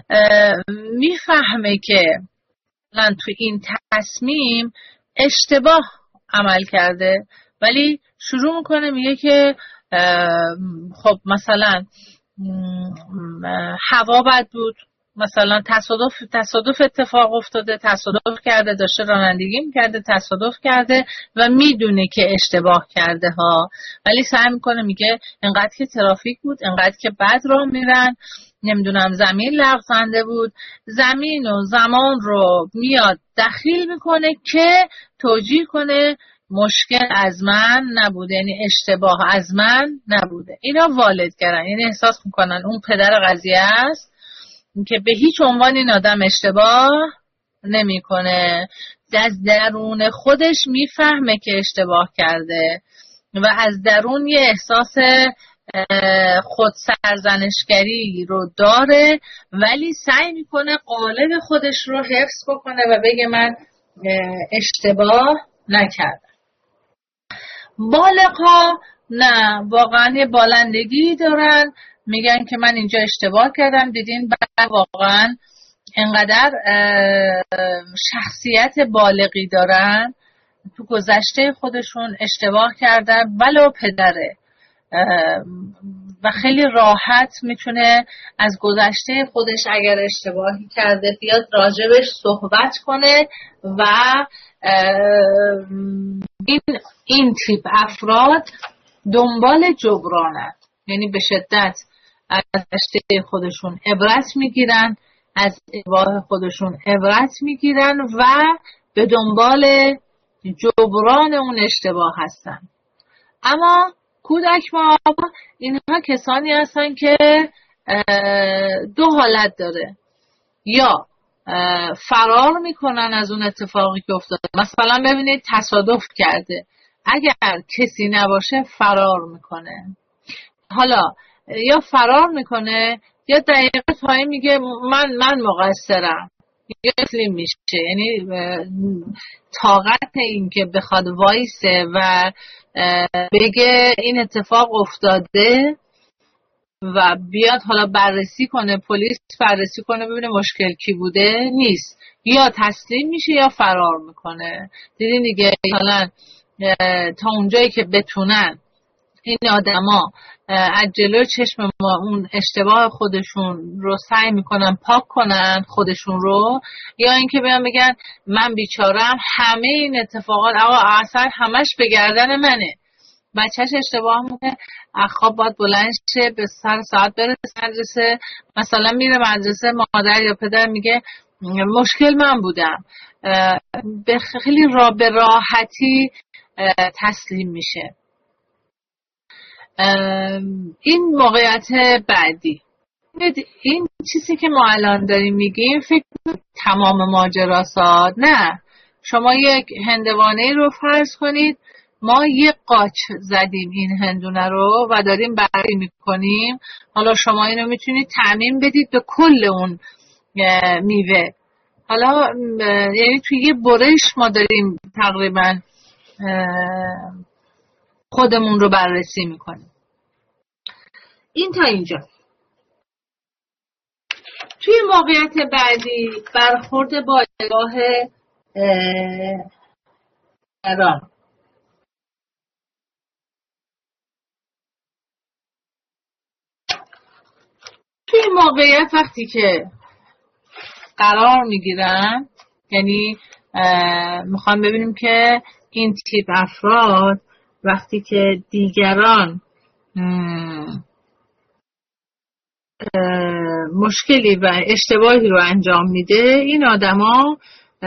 میفهمه که من تو این تصمیم اشتباه عمل کرده، ولی شروع میکنه میگه که خب مثلا هوا بد بود، مثلا تصادف اتفاق افتاده، تصادف کرده، داشته رانندگی میکرده، تصادف کرده و میدونه که اشتباه کرده ها، ولی سعی میکنه میگه انقدر که ترافیک بود، انقدر که بد راه میرن، نمیدونم زمین لغزنده بود، زمین و زمان رو میاد دخیل میکنه که توجیه کنه مشکل از من نبوده، یعنی اشتباه از من نبوده. اینا والدگرن، یعنی احساس میکنن اون پدر قضیه است که به هیچ عنوان این آدم اشتباه نمیکنه، از درون خودش میفهمه که اشتباه کرده و از درون یه احساس خود سرزنشگری رو داره، ولی سعی میکنه قالب خودش رو حفظ بکنه و بگه من اشتباه نکردم. بالغ‌ها نه، واقعا یه بالندگی دارن، میگن که من اینجا اشتباه کردم. دیدین بعد واقعا انقدر شخصیت بالغی دارن، تو گذشته خودشون اشتباه کردن ولو پدره و خیلی راحت میتونه از گذشته خودش اگر اشتباهی کرده بیاد راجبش صحبت کنه و این تیپ افراد دنبال جبرانن، یعنی به شدت از گذشته خودشون عبرت میگیرن، از اشتباه خودشون عبرت میگیرن و به دنبال جبران اون اشتباه هستن. اما کودک ما اینها کسانی هستن که دو حالت داره، یا فرار میکنن از اون اتفاقی که افتاده، مثلا ببینید تصادف کرده، اگر کسی نباشه فرار میکنه، حالا یا فرار میکنه یا دقیقه پایین میگه من مقصرم، یا تسلیم میشه، یعنی طاقت این که بخواد وایسه و بگه این اتفاق افتاده و بیاد حالا بررسی کنه، پلیس بررسی کنه ببینه مشکل کی بوده نیست، یا تسلیم میشه یا فرار میکنه. دیدین دیگه حالا تا اونجایی که بتونن این آدما از جلوی چشم ما اون اشتباه خودشون رو سعی میکنن پاک کنن خودشون رو، یا اینکه بیان بگن من بیچارم، همه این اتفاقات آقا اثر همش به گردن منه. بچهش اشتباه میکنه، خواب باید بلند شه، به سر ساعت برسه مدرسه، مثلا میره مدرسه، مادر یا پدر میگه مشکل من بودم، به خیلی به راحتی تسلیم میشه. این موقعیت بعدی، این چیزی که ما الان داریم میگیم فکر تمام ماجراساد نه. شما یک هندوانه رو فرض کنید، ما یک قاچ زدیم این هندونه رو و داریم بری میکنیم، حالا شما اینو میتونید تعمیم بدید به کل اون میوه. حالا یعنی توی یه برش ما داریم تقریبا خودمون رو بررسی میکنیم. این تا اینجا. توی موقعیت بعدی برخورد با نگاه دیگران. توی موقعیت وقتی که قرار میگیرن، یعنی میخوام ببینیم که این تیپ افراد وقتی که دیگران مشکلی و اشتباهی رو انجام میده، این آدما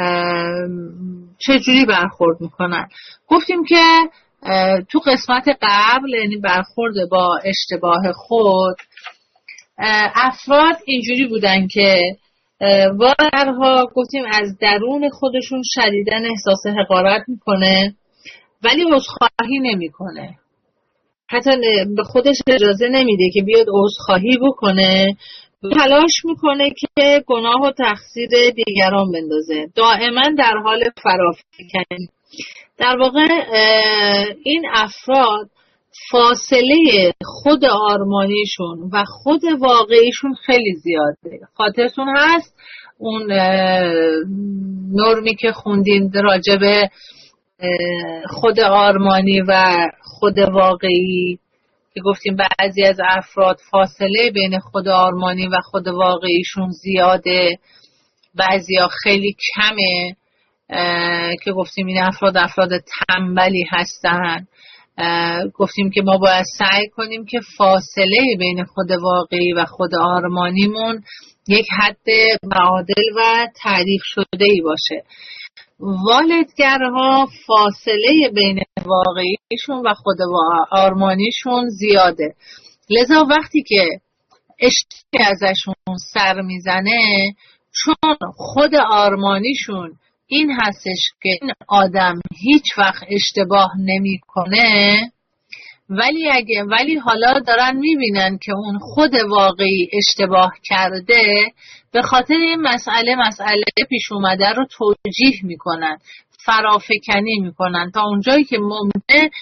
چجوری برخورد میکنن. گفتیم که تو قسمت قبل، یعنی برخورد با اشتباه خود، افراد اینجوری بودن که وارها گفتیم از درون خودشون شدیداً احساس حقارت میکنه ولی عذرخواهی نمیکنه، حتی به خودش اجازه نمیده که بیاد عذرخواهی بکنه تلاش میکنه که گناه و تقصیر دیگران بندازه، دائما در حال فرافکنی. در واقع این افراد فاصله خود آرمانیشون و خود واقعیشون خیلی زیاده. خاطرتون هست اون نرمی که خوندیم راجع به خود آرمانی و خود واقعی که گفتیم بعضی از افراد فاصله بین خود آرمانی و خود واقعیشون زیاده، بعضیا خیلی کمه، که گفتیم این افراد تنبلی هستن. گفتیم که ما باید سعی کنیم که فاصله بین خود واقعی و خود آرمانیمون یک حد معادل و تعریف شده ای باشه. والدگرها فاصله بین واقعیشون و خود آرمانیشون زیاده، لذا وقتی که اشتباهی ازشون سر میزنه، چون خود آرمانیشون این هستش که این آدم هیچ وقت اشتباه نمیکنه، ولی حالا دارن میبینن که اون خود واقعی اشتباه کرده، به خاطر این مسئله پیش اومده رو توجیه میکنن، فرافکنی میکنن تا اونجایی که ممکنه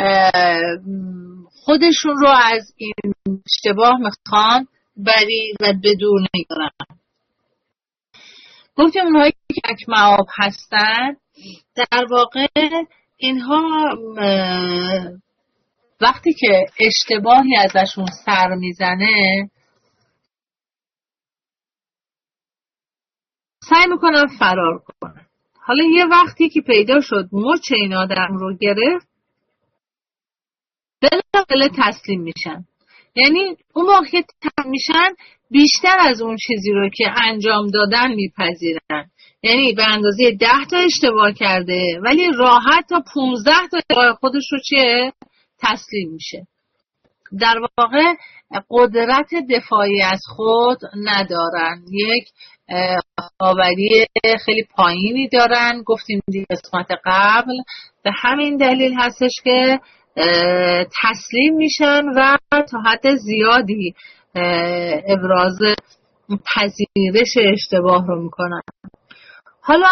خودشون رو از این اشتباه میخوان بری و بدور نگرن. گفتیم اونهایی که اکمعاب هستن، در واقع اینها وقتی که اشتباهی ازشون سر میزنه سعی میکنن فرار کنن. حالا یه وقتی که پیدا شد مچ این آدم رو گرفت، بلافاصله تسلیم میشن. یعنی اون موقع که تسلیم میشن بیشتر از اون چیزی رو که انجام دادن میپذیرن. یعنی به اندازه 10 تا اشتباه کرده ولی راحت تا 15 تا اشتباه خودش رو تسلیم میشه. در واقع قدرت دفاعی از خود ندارن، یک آوری خیلی پایینی دارن. گفتیم دیگه قسمت قبل، به همین دلیل هستش که تسلیم میشن و تا حد زیادی ابراز پذیرش اشتباه رو میکنن. حالا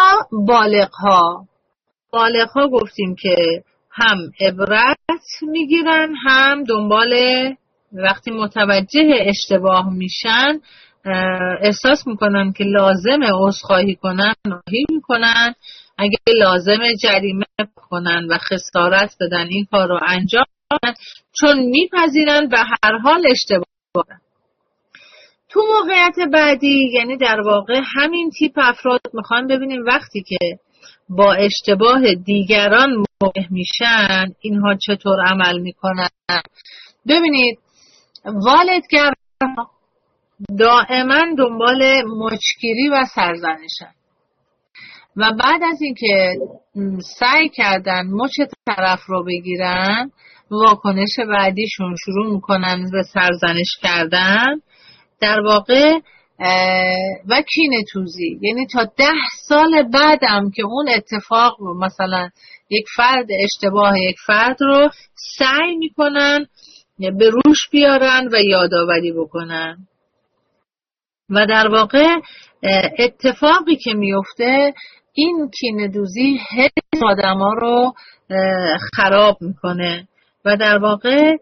بالغ ها گفتیم که هم عبرت میگیرن، هم دنبال وقتی متوجه اشتباه میشن احساس میکنن که لازمه عذرخواهی کنن، راهی میکنن، اگه لازمه جریمه کنن و خسارت بدن این کار رو انجام بدن، چون میپذیرن به هر حال اشتباه کنن. تو موقعیت بعدی، یعنی در واقع همین تیپ افراد میخوان ببینیم وقتی که با اشتباه دیگران مواجه میشن اینها چطور عمل میکنن. ببینید والدگرها دائما دنبال مچگیری و سرزنشن و بعد از اینکه سعی کردن مچ طرف رو بگیرن، واکنش بعدیشون شروع میکنن به سرزنش کردن، در واقع و کینه توزی. یعنی تا 10 سال بعدم که اون اتفاق مثلا یک فرد اشتباه یک فرد رو سعی میکنن به روش بیارن و یادآوری بکنن و در واقع اتفاقی که میفته این کینه دوزی حس آدما رو خراب میکنه و در واقع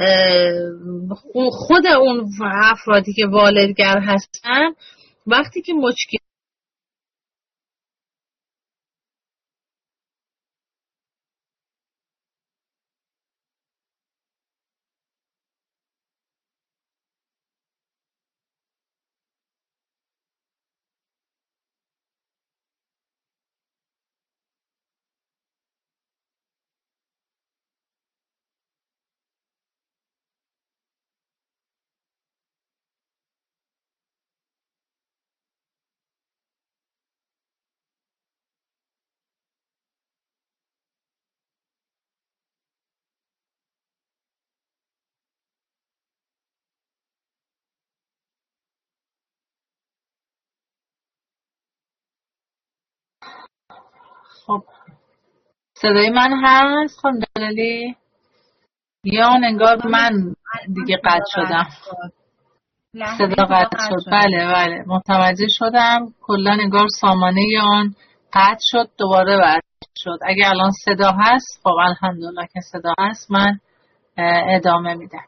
خود اون افرادی که والدگر هستن وقتی که مشکل خب صدای من هست خانم جلالی؟ یا انگار من دیگه قطع شدم؟ صدا قطع شد. بله متوجه شدم. کلا انگار سامانه آن قطع شد، دوباره بعد شد. اگه الان صدا هست خب الحمدلله که صدا هست، من ادامه میدم.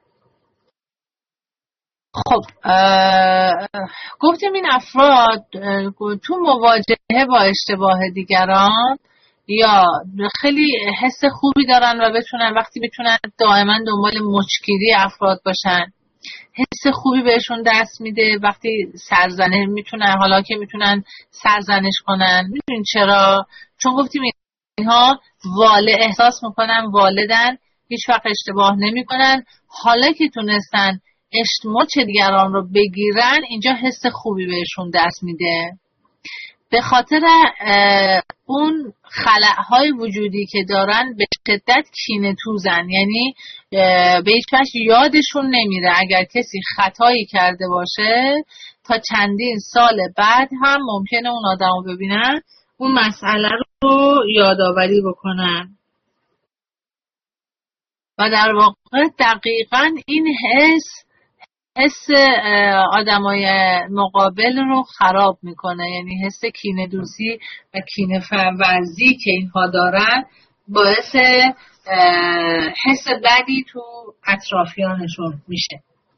خب گفتیم این افراد تو مواجهه با اشتباه دیگران یا خیلی حس خوبی دارن و وقتی بتونن دائما دنبال مچگیری افراد باشن، حس خوبی بهشون دست میده. وقتی سرزنش میتونن، حالا که میتونن سرزنش کنن. میدونین چرا؟ چون گفتیم اینها احساس میکنن والدن، هیچ وقت اشتباه نمیکنن. حالا که تونستن مچ دیگران رو بگیرن، اینجا حس خوبی بهشون دست میده. به خاطر اون خلأهای وجودی که دارن به شدت کینه‌توزن، یعنی به هیچ وجه یادشون نمیره اگر کسی خطایی کرده باشه، تا چندین سال بعد هم ممکنه اون آدمو ببینن اون مسئله رو یادآوری بکنن. و در واقع دقیقاً این حس آدمای مقابل رو خراب میکنه، یعنی حس کینه دوزی و کینه ورزی که اینها دارن باعث حس بدی تو اطرافیانشون میشه.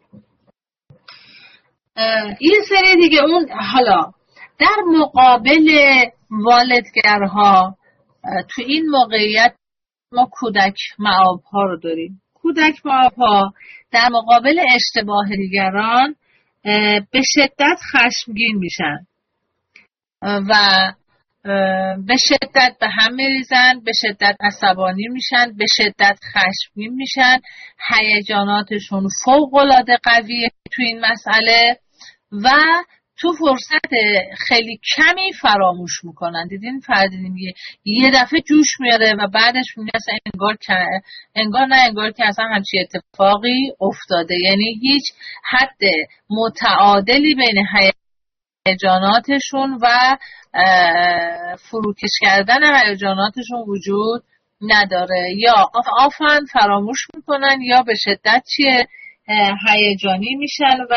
این سری دیگه اون حالا در مقابل والدگرها تو این موقعیت ما کودک مآب ها رو داریم. کودک مآب ها در مقابل اشتباه دیگران به شدت خشمگین میشن و به شدت به هم میریزن، به شدت عصبانی میشن، به شدت خشمگین میشن. هیجاناتشون فوق‌العاده قویه تو این مسئله و تو فرصت خیلی کمی فراموش میکنن. دیدین فردی میگه یه دفعه جوش میاره و بعدش میگه اصلا انگار که اصلا همچین اتفاقی افتاده. یعنی هیچ حد متعادلی بین هیجاناتشون و فروکش کردن هیجاناتشون وجود نداره. یا آفن فراموش میکنن یا به شدت هیجانی میشن و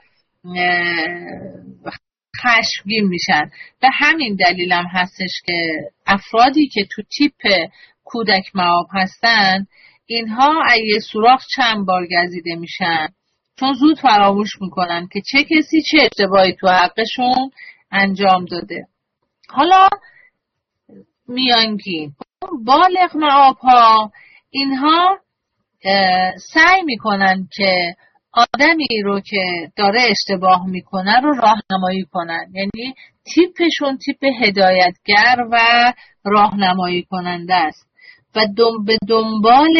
خشمگین میشن. به همین دلیل هم هستش که افرادی که تو تیپ کودک مآب هستن، اینها یه سوراخ چند بار گزیده میشن، چون زود فراموش میکنن که چه کسی چه اشتباهی تو حقشون انجام داده. حالا میانگین بالغ مآب ها، اینها سعی میکنن که آدمی رو که داره اشتباه میکنه رو راهنمایی کنن. یعنی تیپشون تیپ هدایتگر و راهنمایی کننده است و به دنبال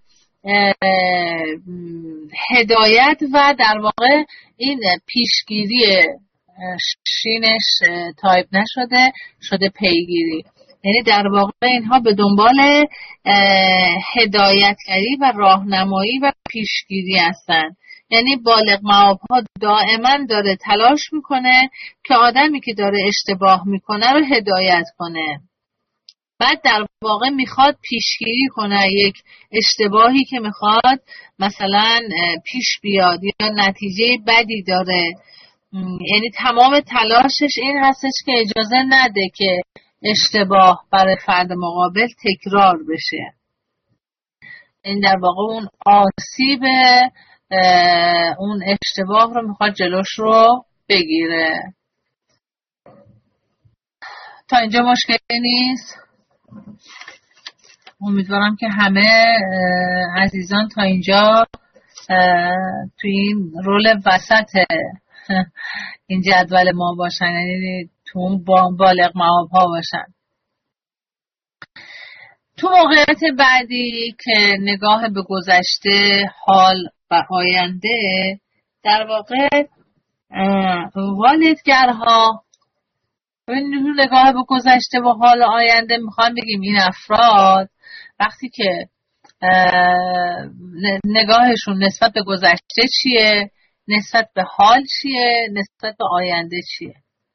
هدایت و در واقع این پیشگیری، شینش تایپ نشده، شده پیگیری. یعنی در واقع اینها به دنبال هدایتگری و راهنمایی و پیشگیری هستن. یعنی بالغ مآب ها دائما داره تلاش میکنه که آدمی که داره اشتباه میکنه رو هدایت کنه. بعد در واقع میخواد پیشگیری کنه یک اشتباهی که میخواد مثلا پیش بیاد یا نتیجه بدی داره. یعنی تمام تلاشش این هستش که اجازه نده که اشتباه برای فرد مقابل تکرار بشه. این در واقع اون آسیب اون اشتباه رو میخواد جلوش رو بگیره. تا اینجا مشکلی نیست. امیدوارم که همه عزیزان تا اینجا توی این رول وسط این جدول ما باشن، یعنی تو اون بالغ مآب ها باشن. تو موقعیت بعدی که نگاه به گذشته، حال و آینده، در واقع والدگرها نگاه به گذشته و حال و آینده، میخوام بگیم این افراد وقتی که نگاهشون نسبت به گذشته چیه، نسبت به حال چیه، نسبت به آینده چیه.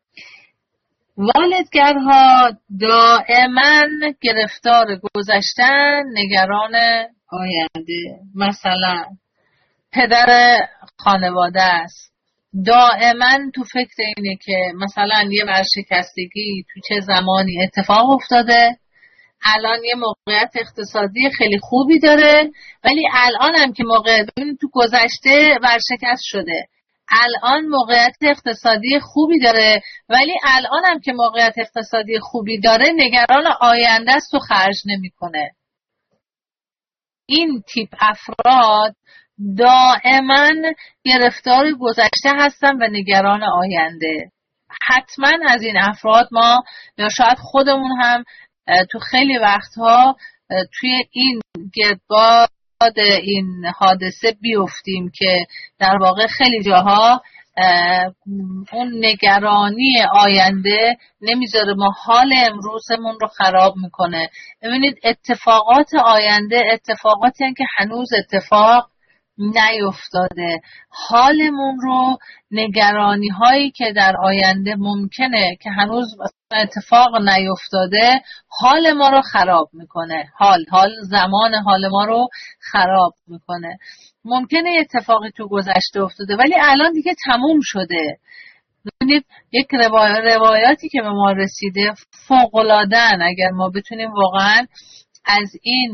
والدگرها دائما گرفتار گذشتن، نگران آینده. مثلا پدر خانواده است، دائما تو فکر اینه که مثلا یه ورشکستگی تو چه زمانی اتفاق افتاده، الان یه موقعیت اقتصادی خیلی خوبی داره، ولی الان هم که تو گذشته ورشکست شده، الان موقعیت اقتصادی خوبی داره، ولی الان هم که موقعیت اقتصادی خوبی داره نگران آینده است و خرج نمیکنه. این تیپ افراد دائما گرفتار گذشته هستن و نگران آینده. حتما از این افراد ما یا شاید خودمون هم تو خیلی وقتها توی این گردباد این حادثه بیفتیم که در واقع خیلی جاها اون نگرانی آینده نمیذاره ما حال امروزمون رو خراب میکنه. ببینید اتفاقات آینده اتفاقاتی هستند که هنوز اتفاق نیفتاده. حالمون رو نگرانی هایی که در آینده ممکنه که هنوز اتفاق نیفتاده حال ما رو خراب میکنه. زمان حال ما رو خراب میکنه. ممکنه اتفاقی تو گذشته افتاده ولی الان دیگه تموم شده. ببینید یک روایاتی که به ما رسیده فوق‌العاده‌اند. اگر ما بتونیم واقعا از این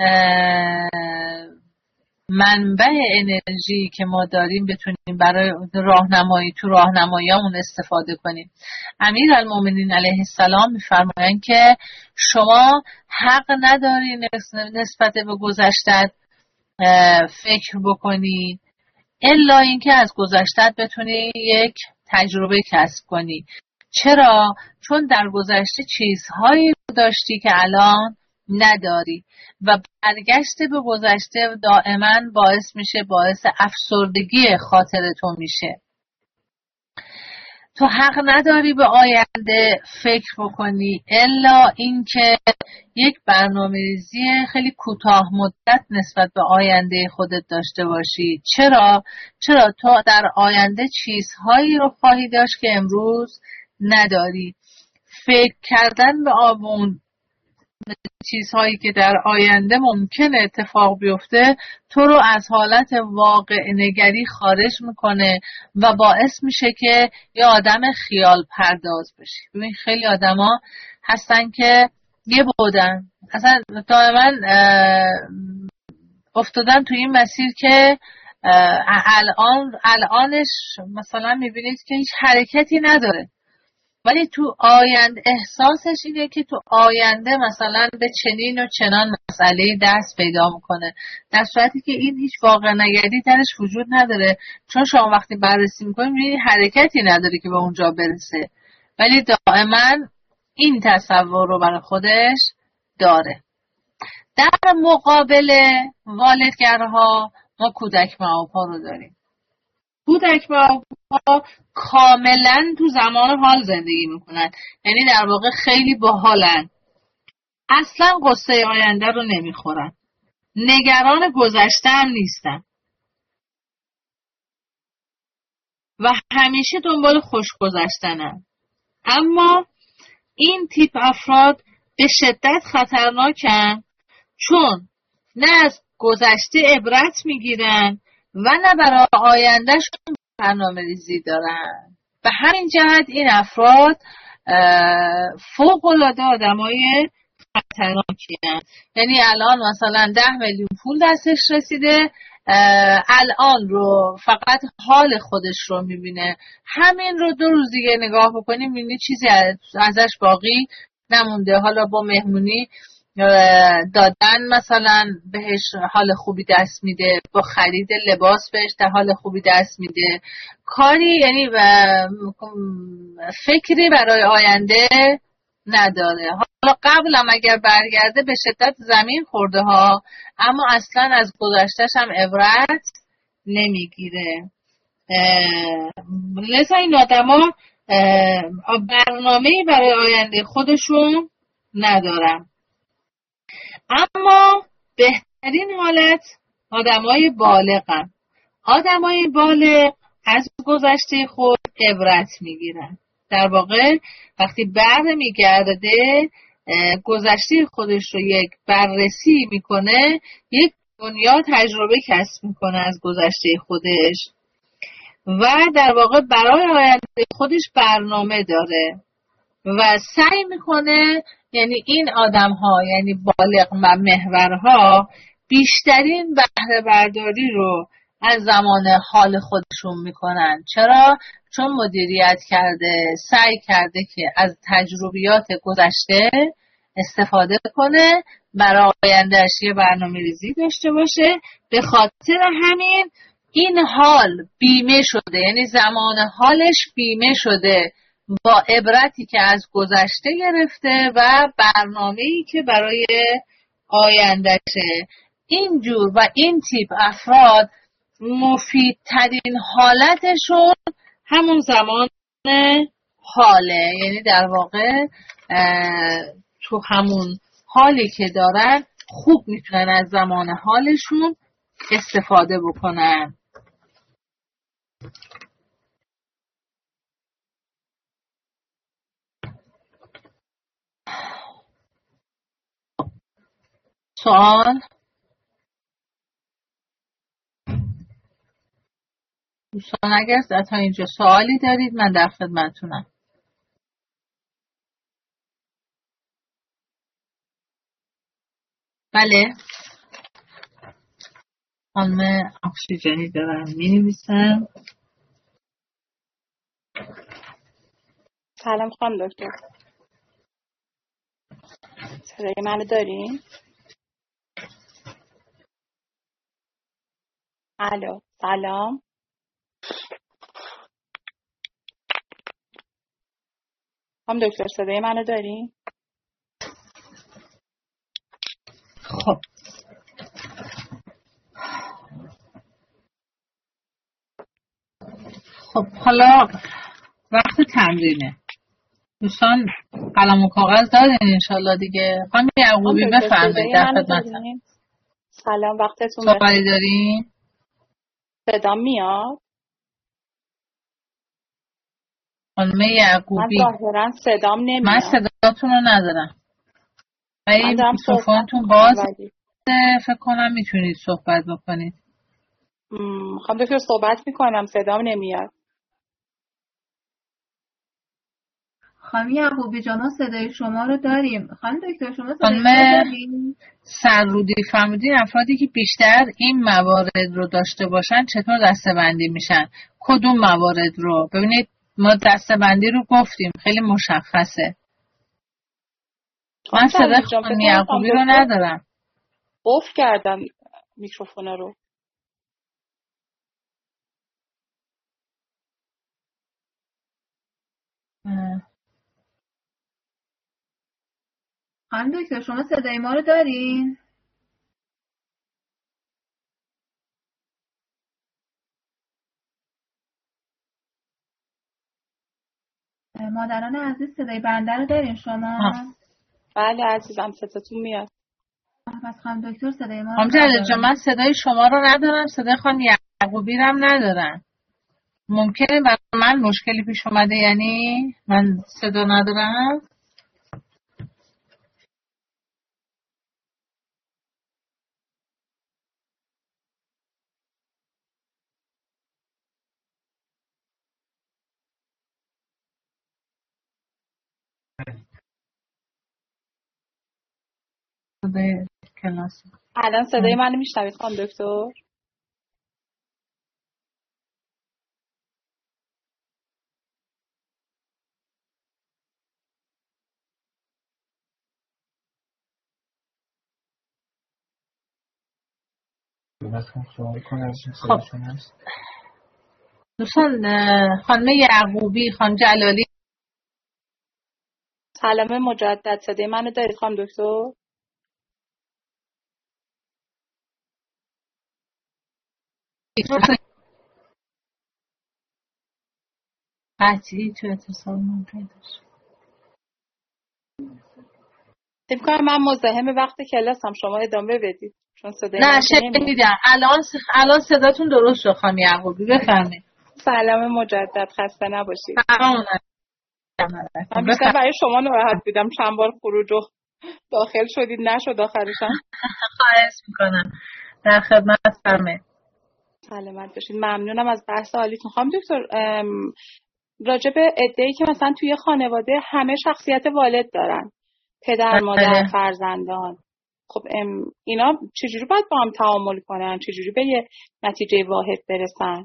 منبع انرژی که ما داریم بتونیم برای راهنماییامون استفاده کنیم. امیرالمومنین علیه السلام میفرمایند که شما حق نداری نسبت به گذشتت فکر بکنی الا اینکه از گذشتت بتونی یک تجربه کسب کنی. چرا؟ چون در گذشته چیزهایی داشتی که الان نداری و برگشت به گذشته دائما باعث افسردگی خاطر تو میشه. تو حق نداری به آینده فکر بکنی الا اینکه یک برنامه‌ریزی خیلی کوتاه مدت نسبت به آینده خودت داشته باشی. چرا تو در آینده چیزهایی رو خواهی داشت که امروز نداری. فکر کردن به چیزهایی که در آینده ممکنه اتفاق بیفته تو رو از حالت واقع نگری خارج میکنه و باعث میشه که یه آدم خیال پرداز بشی. ببین خیلی آدما هستن که یه بودن اصلا دائما افتادن تو این مسیر که الانش مثلا میبینید که هیچ حرکتی نداره، ولی تو آینده احساسش اینه که تو آینده مثلا به چنین و چنان مسئله دست پیدا میکنه، در صورتی که این هیچ واقع نگری درش وجود نداره. چون شما وقتی بررسی میکنید میبینید حرکتی نداره که به اونجا برسه، ولی دائما این تصور رو برای خودش داره. در مقابل والدگرها ما کودک مآب‌ها رو داریم. کودک مآب‌ها کاملا تو زمان حال زندگی میکنن، یعنی در واقع خیلی باحالن، اصلا قصه آینده رو نمیخورن، نگران گذشته هم نیستن و همیشه دنبال خوش گذشتنن. اما این تیپ افراد به شدت خطرناکن چون نه از گذشته عبرت میگیرن و نه برای آیندهشون برنامه ریزی دارن. به همین جهت این افراد فوق‌العاده آدمای خطرناکی هستند. یعنی الان مثلا 10 میلیون پول دستش رسیده، الان رو فقط حال خودش رو میبینه، همین رو 2 روز دیگه نگاه بکنیم میبینی چیزی ازش باقی نمونده. حالا با مهمونی دادن مثلا بهش حال خوبی دست میده، با خرید لباس بهش در حال خوبی دست میده، کاری یعنی فکری برای آینده نداره. حالا قبلم اگر برگرده به شدت زمین خورده ها، اما اصلا از گذشته‌ش هم عبرت نمیگیره. لذا این آدما برنامه‌ای برای آینده خودشون ندارن. اما بهترین حالت آدمای بالغن. آدمای بالغ از گذشته خود عبرت میگیرن. در واقع وقتی برمیگرده گذشته خودش رو یک بررسی میکنه، یک دنیا تجربه کسب میکنه از گذشته خودش و در واقع برای آینده خودش برنامه داره و سعی میکنه، یعنی این آدم ها، یعنی بالغ و محورها، بیشترین بهره برداری رو از زمان حال خودشون میکنن. چرا؟ چون مدیریت کرده، سعی کرده که از تجربیات گذشته استفاده کنه، برای آیندهش یه برنامه ریزی داشته باشه. به خاطر همین این حال بیمه شده، یعنی زمان حالش بیمه شده با عبرتی که از گذشته گرفته و برنامه‌ای که برای آیندهشه. اینجور و این تیپ افراد مفیدترین حالتشون همون زمان حاله، یعنی در واقع تو همون حالی که دارن خوب میتونن از زمان حالشون استفاده بکنن. سوال؟ دوستان اگر تا اینجا سوالی دارید من در خدمتتونم. بله، خانم اکسیژنی دارم می‌نویسم. سلام خانم دکتر، صدای منو دارین؟ الو، سلام. خانم دکتر صدای منو دارین؟ خب حالا وقت تمرینه. دوستان قلم و کاغذ دارین انشالله دیگه. خانم یعقوبی بفرمایید، در خدمتم. سلام، وقتتون بخیر. سوالی دارین؟ صدا میاد؟ خانم یعقوبی من ظاهرا صدام نمیاد. من صداتون رو ندارم. این میکروفونتون باز فکر کنم میتونید صحبت بکنید. خانم دکتر صحبت میکنم، صدام نمیاد. خانم یعقوبی جان صدای شما رو داریم. خانم دکتر شما صدای ما داریم؟ سرودی فرمودین افرادی که بیشتر این موارد رو داشته باشن چطور دسته‌بندی میشن؟ کدوم موارد رو؟ ببینید ما دسته‌بندی رو گفتیم، خیلی مشخصه. من صدای خانم یعقوبی رو ندارم. قفل کردم میکروفون رو. خانم دکتر شما صدای ما رو دارین؟ مادران عزیز صدای بنده رو دارین شما؟ بله عزیزم صداتون میاد. پس خانم دکتر صدای ما رو ندارم. من صدای شما رو ندارم، صدای خانم یعقوبی رو هم ندارم. ممکنه برای من مشکلی پیش اومده، یعنی من صدا ندارم. صدای کلاس. الان صدای منو میشنوید خانم دکتر؟ خب دوستان، خانم یعقوبی، خانم جلالی. سلام مجدد، صدای منو دارید خانم دکتر؟ قطعی تو اتصال من پیداش. فکر کنم من مزاحم وقت کلاسم، شما ادامه بدید چون صدای نه شنیدم. الان صداتون درست شد خانم یعقوبی، بفرمایید. سلام مجدد، خسته نباشید. من بیشتر برای شما ناراحت بودم، چند بار خروج و داخل شدید نشد آخرشم. خواهش میکنم، در خدمت فرمایید. سلامت باشید. ممنونم از بحث عالیتون. خانم دکتر، راجع به عده‌ای که مثلا توی خانواده همه شخصیت والد دارن، پدر، مادر، فرزندان، خب اینا چجوری باید با هم تعامل کنن؟ چجوری به یه نتیجه واحد برسن؟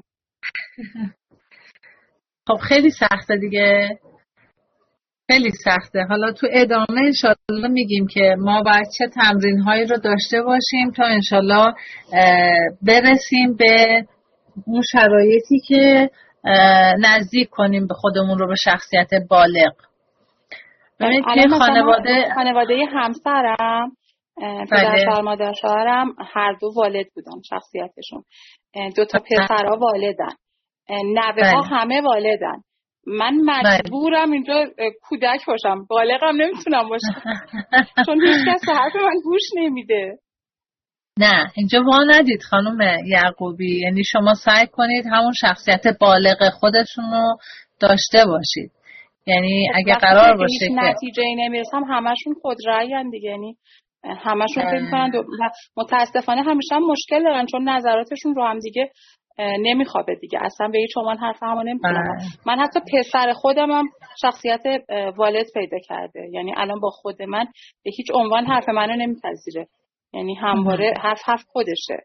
خب خیلی سخته دیگه، خیلی سخته. حالا تو ادامه انشالله میگیم که ما باید چه تمرین هایی رو داشته باشیم تا انشالله برسیم به اون شرایطی که نزدیک کنیم به خودمون رو به شخصیت بالغ. ببینید که خانواده همسرم، پدر مادر شوهرم هر دو والد بودن، شخصیتشون 2 پسرها والدن، نوه ها همه والدن. من مجبورم اینجا کودک باشم، بالغم نمیتونم باشم چون هیچ کس حرف من گوش نمیده. نه اینجا وا ندید خانم یعقوبی، یعنی شما سعی کنید همون شخصیت بالغ خودتون رو داشته باشید. یعنی اگه قرار باشه که نتیجه نمیرسم همشون خودرأیین دیگه، یعنی همشون فکر می‌کنن متاسفانه همیشه هم مشکل دارن چون نظراتشون رو هم دیگه نمیخوابه دیگه، اصلا به هیچ عنوان حرف همو نمیتونم. من حتی پسر خودم هم شخصیت والد پیدا کرده، یعنی الان با خود من به هیچ عنوان حرف منو نمیپذیره، یعنی همواره حرف خودشه.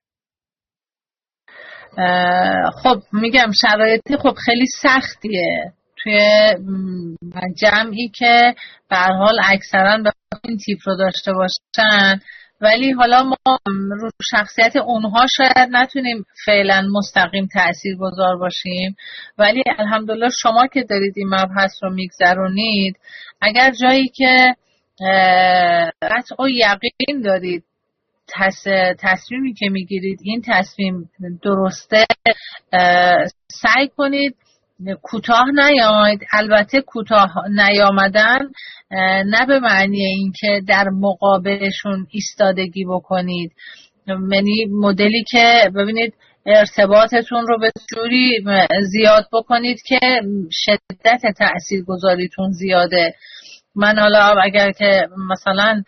خب میگم شرایطی خب خیلی سختیه توی جمعی که به هر حال اکثرا این تیپ رو داشته باشن، ولی حالا ما رو شخصیت اونها شاید نتونیم فعلا مستقیم تأثیر گذار باشیم، ولی الحمدلله شما که دارید این مبحث رو میگذرونید، اگر جایی که قطع و یقین دارید تصمیمی که میگیرید این تصمیم درسته، سعی کنید کوتاه نیاید. البته کوتاه نیامدن نه به معنی اینکه در مقابلشون ایستادگی بکنید، یعنی مدلی که ببینید ارتباطتون رو به جوری زیاد بکنید که شدت تاثیرگذاریتون زیاده. من حالا اگر که مثلا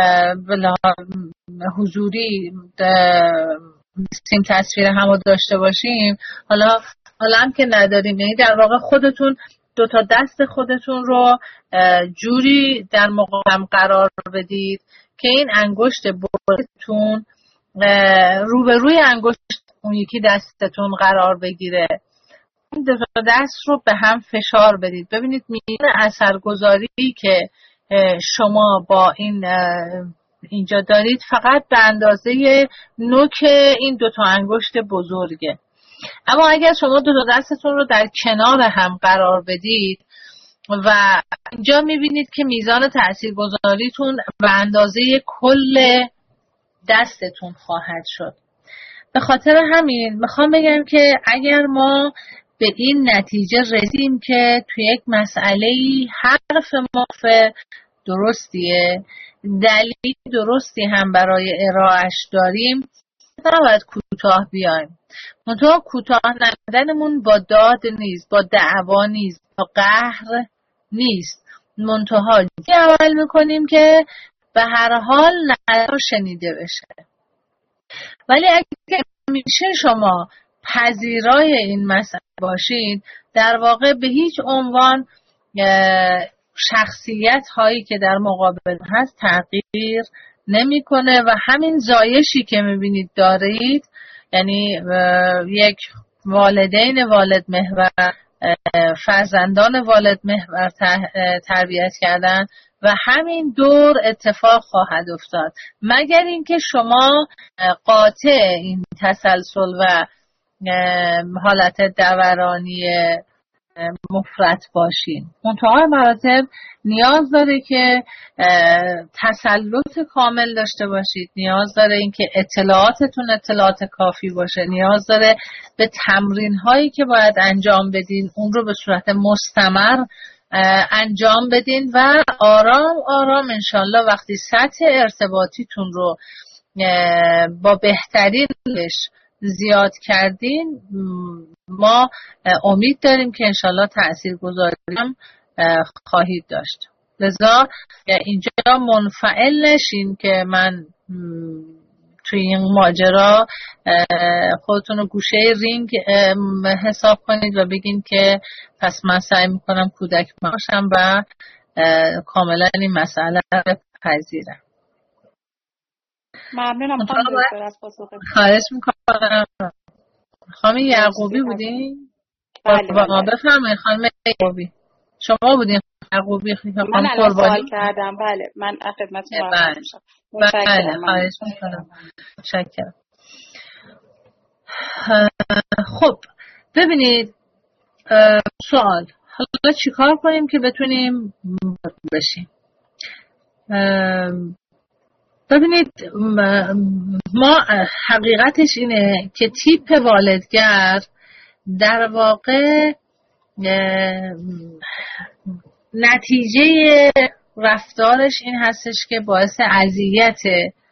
حضوری سیم تصویر همو داشته باشیم، حالا هم که نداریم، یعنی در واقع خودتون 2 دست خودتون رو جوری در مقام قرار بدید که این انگشت بزرگتون روبروی انگشت اون یکی دستتون قرار بگیره. این 2 دست رو به هم فشار بدید. ببینید میزان اثرگذاری که شما با اینجا دارید فقط به اندازه نوک این 2 انگشت بزرگه. اما اگر شما 2 دستتون رو در کنار هم قرار بدید و اینجا میبینید که میزان تاثیرگذاریتون به اندازه کل دستتون خواهد شد. به خاطر همین میخوام بگم که اگر ما به این نتیجه رسیدیم که توی یک مسئله‌ای حرف ما درستیه، دلیل درستی هم برای ارائهش داریم، نباید کوتاه بیایم. منتها کوتاه نمدنمون با داد نیست، با دعوا نیست، با قهر نیست، منتها جوری عمل میکنیم که به هر حال نظر شنیده بشه. ولی اگه میشه شما پذیرای این مسئله باشید، در واقع به هیچ عنوان شخصیت هایی که در مقابل هست تغییر نمیکنه و همین زایشی که میبینید دارید، یعنی یک والدین والد محور، فرزندان والد محور تربیت کردن و همین دور اتفاق خواهد افتاد، مگر اینکه شما قاطع این تسلسل و حالت دورانی مفرط باشین. منتها مراتب نیاز داره که تسلط کامل داشته باشید، نیاز داره اینکه اطلاعاتتون اطلاعات کافی باشه، نیاز داره به تمرین هایی که باید انجام بدین اون رو به صورت مستمر انجام بدین و آرام آرام انشالله وقتی سطح ارتباطیتون رو با بهترینش زیاد کردین، ما امید داریم که انشالله تاثیرگذاری هم خواهید داشت. لذا اینجا منفعل نشین که من توی این ماجرا خودتون رو گوشه رینگ حساب کنید و بگین که پس من سعی میکنم کودک باشم و کاملا این مسئله رو پذیرم. ممنونم خواهش میکنم. خانم یعقوبی بودین؟ بله بفرمایید خانم یعقوبی. شما بودین یعقوبی؟ من الان سوال کردم. بله من خدمتتون عرض میشم. بله خواهش میکنم. متشکرم. خب ببینید سوال، حالا چیکار کنیم که بتونیم بشیم؟ ببینید ما حقیقتش اینه که تیپ والدگر در واقع نتیجه رفتارش این هستش که باعث اذیت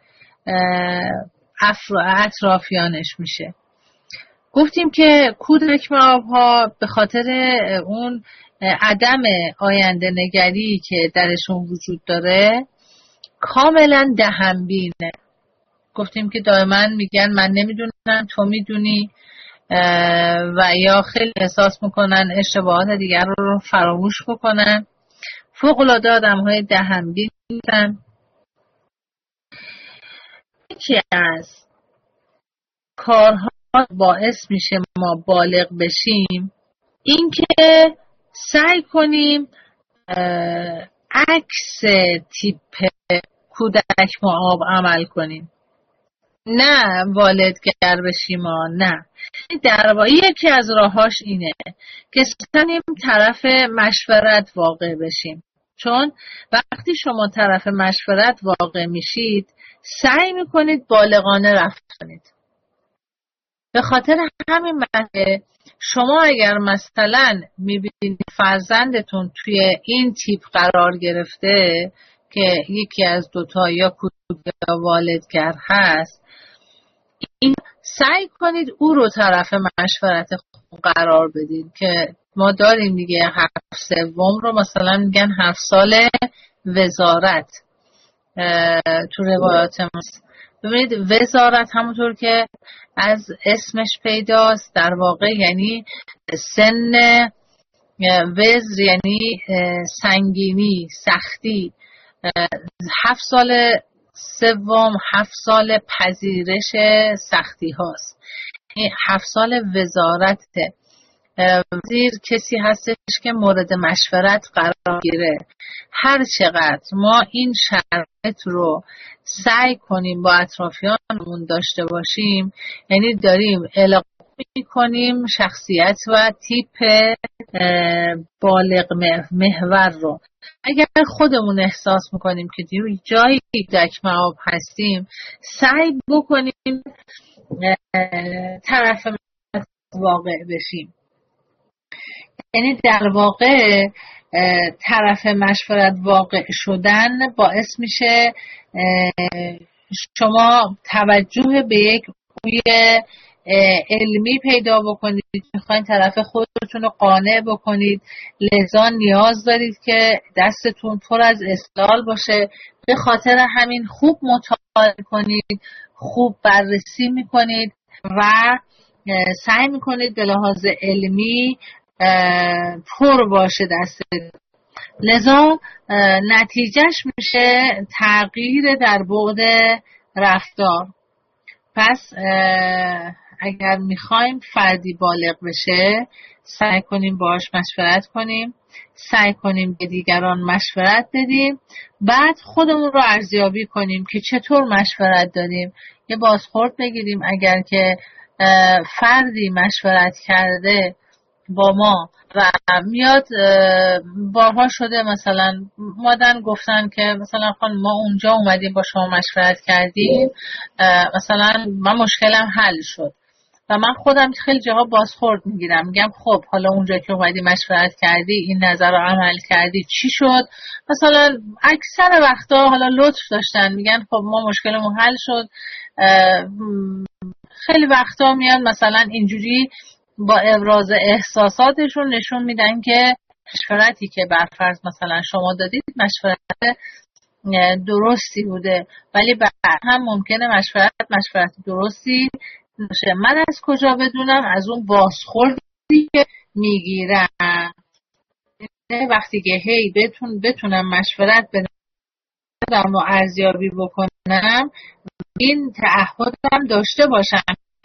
اطرافیانش میشه. گفتیم که کودک مآب‌ها به خاطر اون عدم آینده نگری که درشون وجود داره کاملا دهن‌بینه. گفتیم که دائما میگن من نمیدونم تو میدونی و یا خیلی احساس میکنن اشتباهات دیگر رو فراموش بکنن. فوق‌العاده آدم‌های دهن‌بین هستن. یکی از کارها باعث میشه ما بالغ بشیم این که سعی کنیم عکس تیپ کودک مآب عمل کنیم، نه والدگر بشیم. نه، در واقع یکی از راهاش اینه که سعی طرف مشورت واقع بشیم، چون وقتی شما طرف مشورت واقع میشید سعی میکنید بالغانه رفتار کنید. به خاطر همین مسئله شما اگر مثلا میبینید فرزندتون توی این تیپ قرار گرفته که یکی از دوتا یا کودک یا والدگر هست، این سعی کنید او رو طرف مشورت قرار بدید که ما داریم دیگه 7 رو مثلا میگن 7 سال وزارت تو روایات ماست. ببینید وزارت همونطور که از اسمش پیداست در واقع یعنی سن وزر، یعنی سنگینی، سختی. 7 سال سوم 7 سال پذیرش سختی هاست. 7 سال وزارته. وزیر کسی هستش که مورد مشورت قرار گیره. هر چقدر ما این شرایط رو سعی کنیم با اطرافیانمون داشته باشیم، یعنی داریم القا می‌کنیم شخصیت و تیپ بالغ محور رو. اگر خودمون احساس میکنیم که جایی کودک مآب هستیم سعی بکنیم طرف واقع بشیم. یعنی در واقع طرف مشورت واقع شدن باعث میشه شما توجه به یک خوی علمی پیدا بکنید، میخواین طرف خودتون رو قانع بکنید، لذا نیاز دارید که دستتون پر از استدلال باشه. به خاطر همین خوب مطالعه کنید، خوب بررسی میکنید و سعی میکنید به لحاظ علمی پر باشه دستتون. لذا نتیجهش میشه تغییر در بعد رفتار. پس اگر میخوایم فردی بالغ بشه سعی کنیم باهاش مشورت کنیم، سعی کنیم به دیگران مشورت بدیم، بعد خودمون رو ارزیابی کنیم که چطور مشورت دادیم. یه بازخورد بگیریم اگر که فردی مشورت کرده با ما و میاد بارها شده مثلا مادن گفتن که مثلا خانم ما اونجا اومدیم با شما مشورت کردیم، مثلا من مشکلم حل شد و من خودم خیلی جاها بازخورد میگیرم، میگم خب حالا اونجا که اومدی مشورت کردی این نظر رو عمل کردی چی شد؟ مثلا اکثر وقتا حالا لطف داشتن میگن خب ما مشکلمون حل شد. خیلی وقتا میان مثلا اینجوری با ابراز احساساتشون نشون میدن که مشورتی که برفرض مثلا شما دادید مشورت درستی بوده، ولی بعد هم ممکنه مشورت درستی نشه. من از کجا بدونم؟ از اون بازخوردی که میگیرم. وقتی که هی بتونم مشورت بدم و ارزیابی بکنم، این تعهدم داشته باشم.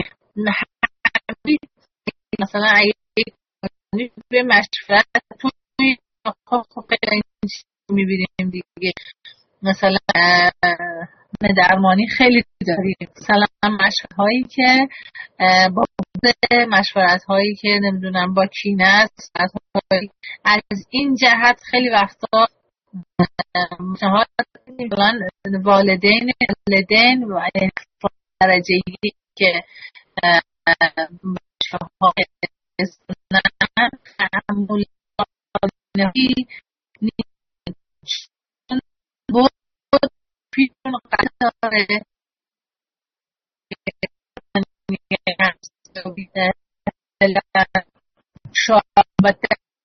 مثلا اگه به مشورت توی خب میبینیم دیگه، مثلا درمانی خیلی داریم، مثلا مشورت هایی که با مشورت هایی که نمیدونم با کینه است، از این جهت خیلی وقتا مشاهد والدین و درجه‌ای که مشاهد تحمل بود پیشون قطاره شابت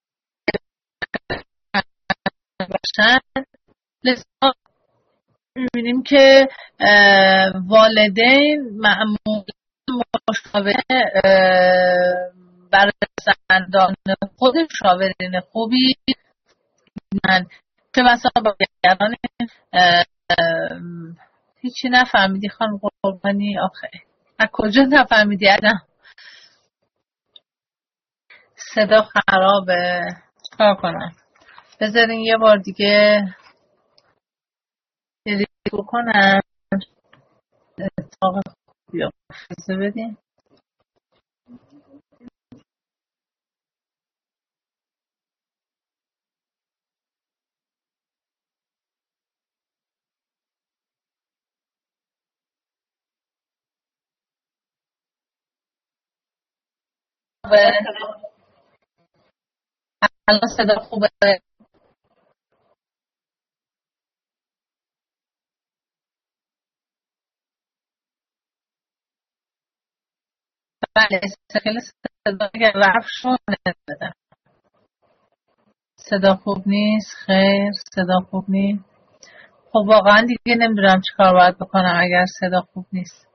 باشن. لذا میبینیم که والدین معمولا مشاوره برای فرزندان خود مشاورین خوبی من که مثلا با دیگران هیچی نفهمیدی خانم قربانی، آخه از کجا نفهمیدی؟ صدا خرابه، کار کنم. بذارین یه بار دیگه ریزی بکنم اتاق خوبی رو بدین. الان صدا خوبه؟ بله، صدا اگر رفت شد بدم. صدا خوب نیست؟ خیر صدا خوب نیست. خب واقعا دیگه نمیدونم چی کار باید بکنم اگر صدا خوب نیست.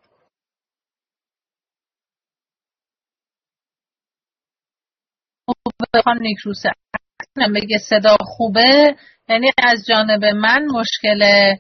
بخوام نیکروسه بگه صدا خوبه، یعنی از جانب من مشکل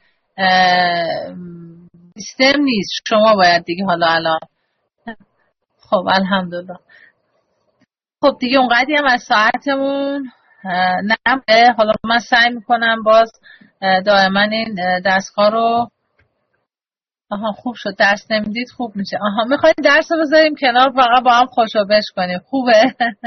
سیستم نیست، شما باید دیگه حالا الان. خب الحمدلله. خب دیگه اونقدی هم از ساعتمون نه. حالا من سعی میکنم باز دائما این دستگاه رو خوب شد. درس نمیدید خوب میشه. میخواید درس رو بذاریم کنار فقط با هم خوشو بش کنیم، خوبه؟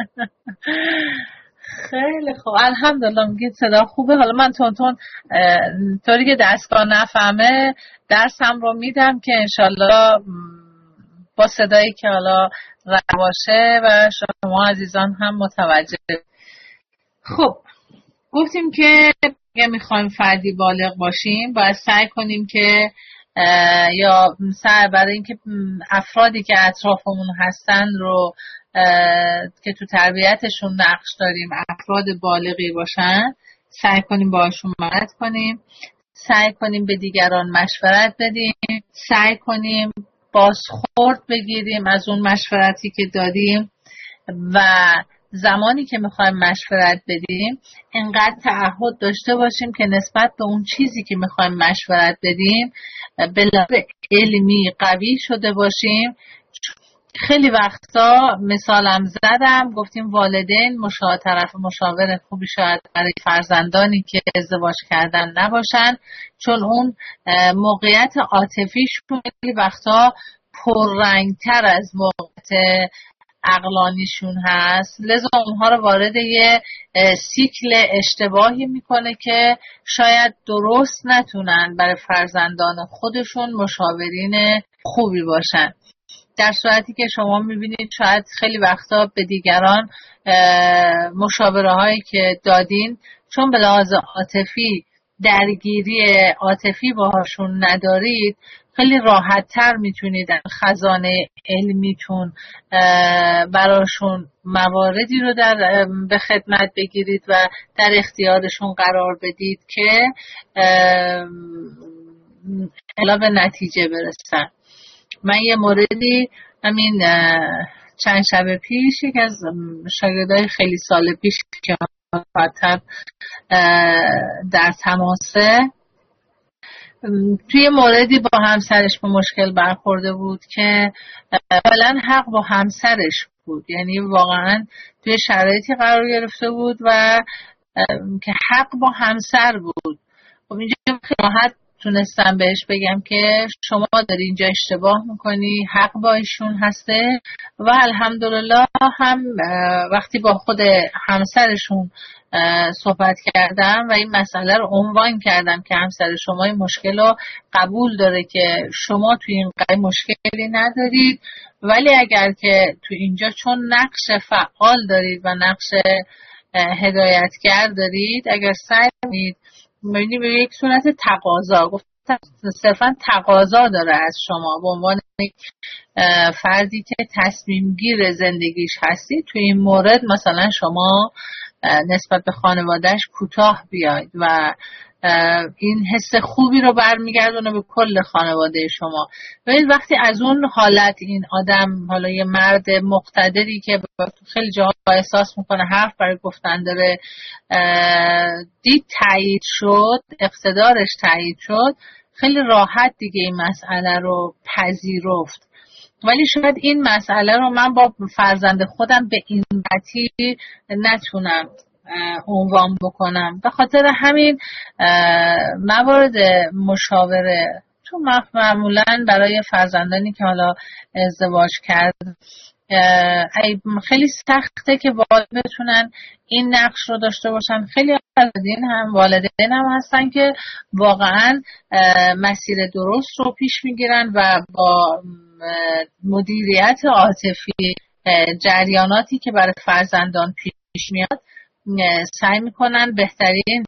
خیلی خوب الحمدلله. میگید صدا خوبه. حالا من تون طوری که دستگاه نفهمه درسم رو میدم که انشالله با صدایی که حالا باشه و شما عزیزان هم متوجه. خب گفتیم که اگه میخوایم فردی بالغ باشیم باید سعی کنیم که یا سعی برای اینکه افرادی که اطرافمون هستن رو که تو تربیتشون نقش داریم افراد بالغی باشن، سعی کنیم باشون مدد کنیم، سعی کنیم به دیگران مشورت بدیم، سعی کنیم بازخورد بگیریم از اون مشورتی که دادیم و زمانی که میخوایم مشورت بدیم انقدر تعهد داشته باشیم که نسبت به اون چیزی که میخوایم مشورت بدیم به لحاظ علمی قوی شده باشیم. خیلی وقتا مثالم زدم، گفتیم والدین طرف مشاور خوبی شاید برای فرزندانی که ازدواج کردن نباشن، چون اون موقعیت عاطفیشون خیلی وقتا پررنگتر از موقعیت عقلانیشون هست. لذا اونها رو وارد یه سیکل اشتباهی میکنه که شاید درست نتونن برای فرزندان خودشون مشاورین خوبی باشن. در صورتی که شما میبینید شاید خیلی وقتا به دیگران مشاوره هایی که دادین چون به لحاظ عاطفی درگیری عاطفی باهاشون ندارید، خیلی راحت تر میتونید خزانه علمیتون براشون مواردی رو به خدمت بگیرید و در اختیارشون قرار بدید که الا به نتیجه برسن. من یه موردی همین چند شب پیش یکی از شاگردای خیلی سال پیش که مطلب در تماسه توی موردی با همسرش به مشکل برخورده بود که اولا حق با همسرش بود، یعنی واقعا توی شرایطی قرار گرفته بود و که حق با همسر بود. خب اینجا راحت تونستم بهش بگم که شما داری اینجا اشتباه میکنی، حق با ایشون هسته و الحمدلله هم وقتی با خود همسرشون صحبت کردم و این مسئله رو عنوان کردم که همسر شما این مشکل رو قبول داره که شما توی این قضیه مشکلی ندارید، ولی اگر که تو اینجا چون نقش فعال دارید و نقش هدایتگر دارید، اگر سعی کنید ببینید به یک صورت تقاضا، گفتم صرفا تقاضا داره از شما به عنوان فردی که تصمیم گیر زندگیش هستی، توی این مورد مثلا شما نسبت به خانوادهش کوتاه بیاید و این حس خوبی رو برمیگردونه به کل خانواده شما. ببینید وقتی از اون حالت این آدم، حالا یه مرد مقتدری که خیلی جاها احساس میکنه حرف برای گفتن داره، دید تایید شد، اقتدارش تایید شد، خیلی راحت دیگه این مسئله رو پذیرفت. ولی شاید این مسئله رو من با فرزند خودم به این قطعی نتونم عنوان بکنم. به خاطر همین موارد مشاوره تو معمولا برای فرزندانی که حالا ازدواج کرد خیلی سخته که والدین بتونن این نقش رو داشته باشن. خیلی والدین هم هستن که واقعا مسیر درست رو پیش میگیرن و با مدیریت عاطفی جریاناتی که برای فرزندان پیش میاد سعی میکنن بهترین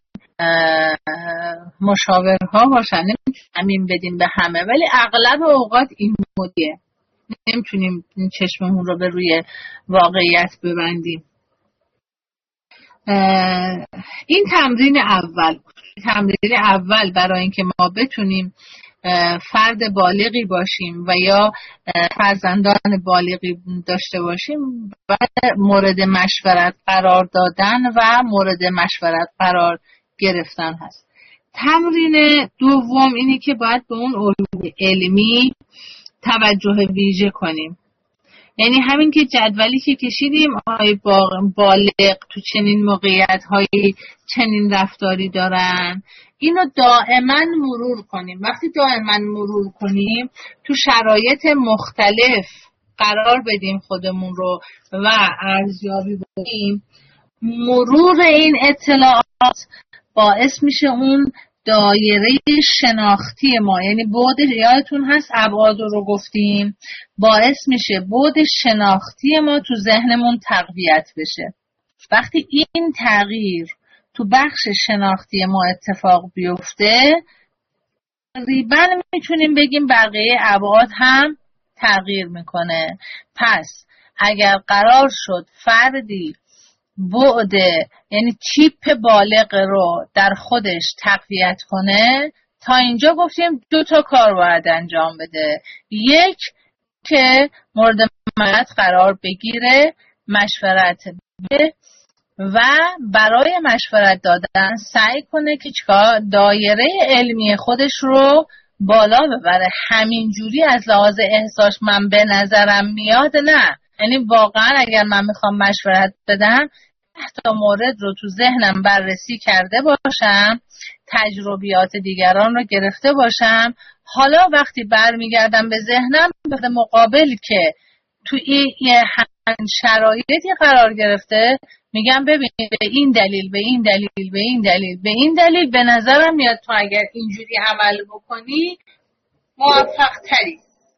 مشاورها باشن. نمیتونیم بدیم به همه، ولی اغلب اوقات این مدیه، نمیتونیم چشممون رو به روی واقعیت ببندیم. این تمرین اول برای اینکه ما بتونیم فرد بالغی باشیم و یا فرزندان بالغی داشته باشیم و مورد مشورت قرار دادن و مورد مشورت قرار گرفتن هست. تمرین دوم اینه که باید به اون علوم علمی توجه ویژه کنیم. یعنی همین که جدولی که کشیدیم آقای بالغ تو چنین موقعیت‌هایی چنین رفتاری دارن، اینو دائما مرور کنیم. وقتی دائما مرور کنیم تو شرایط مختلف قرار بدیم خودمون رو و ارزیابی کنیم، مرور این اطلاعات باعث میشه اون دایره شناختی ما، یعنی بعد، یادتون هست ابعاد رو گفتیم، باعث میشه بعد شناختی ما تو ذهنمون تقویت بشه. وقتی این تغییر تو بخش شناختی ما اتفاق بیفته، تقریبا میتونیم بگیم بقیه ابعاد هم تغییر میکنه. پس اگر قرار شد فردی بعد یعنی چیپ بالغ رو در خودش تقویت کنه، تا اینجا گفتیم 2 کار باید انجام بده. یک، که مورد مشورت قرار بگیره، مشورت بده و برای مشورت دادن سعی کنه که چیکار، دایره علمی خودش رو بالا ببره. همینجوری از لحاظ احساس من به نظرم میاد، نه، یعنی واقعا اگر من میخوام مشورت بدم 10 مورد رو تو ذهنم بررسی کرده باشم، تجربیات دیگران رو گرفته باشم، حالا وقتی برمیگردم به ذهنم به مقابل که تو یه شرایطی قرار گرفته، میگم ببین به این دلیل، به این دلیل، به این دلیل، به این دلیل به نظرم میاد تو اگر اینجوری عمل بکنی موفق تری.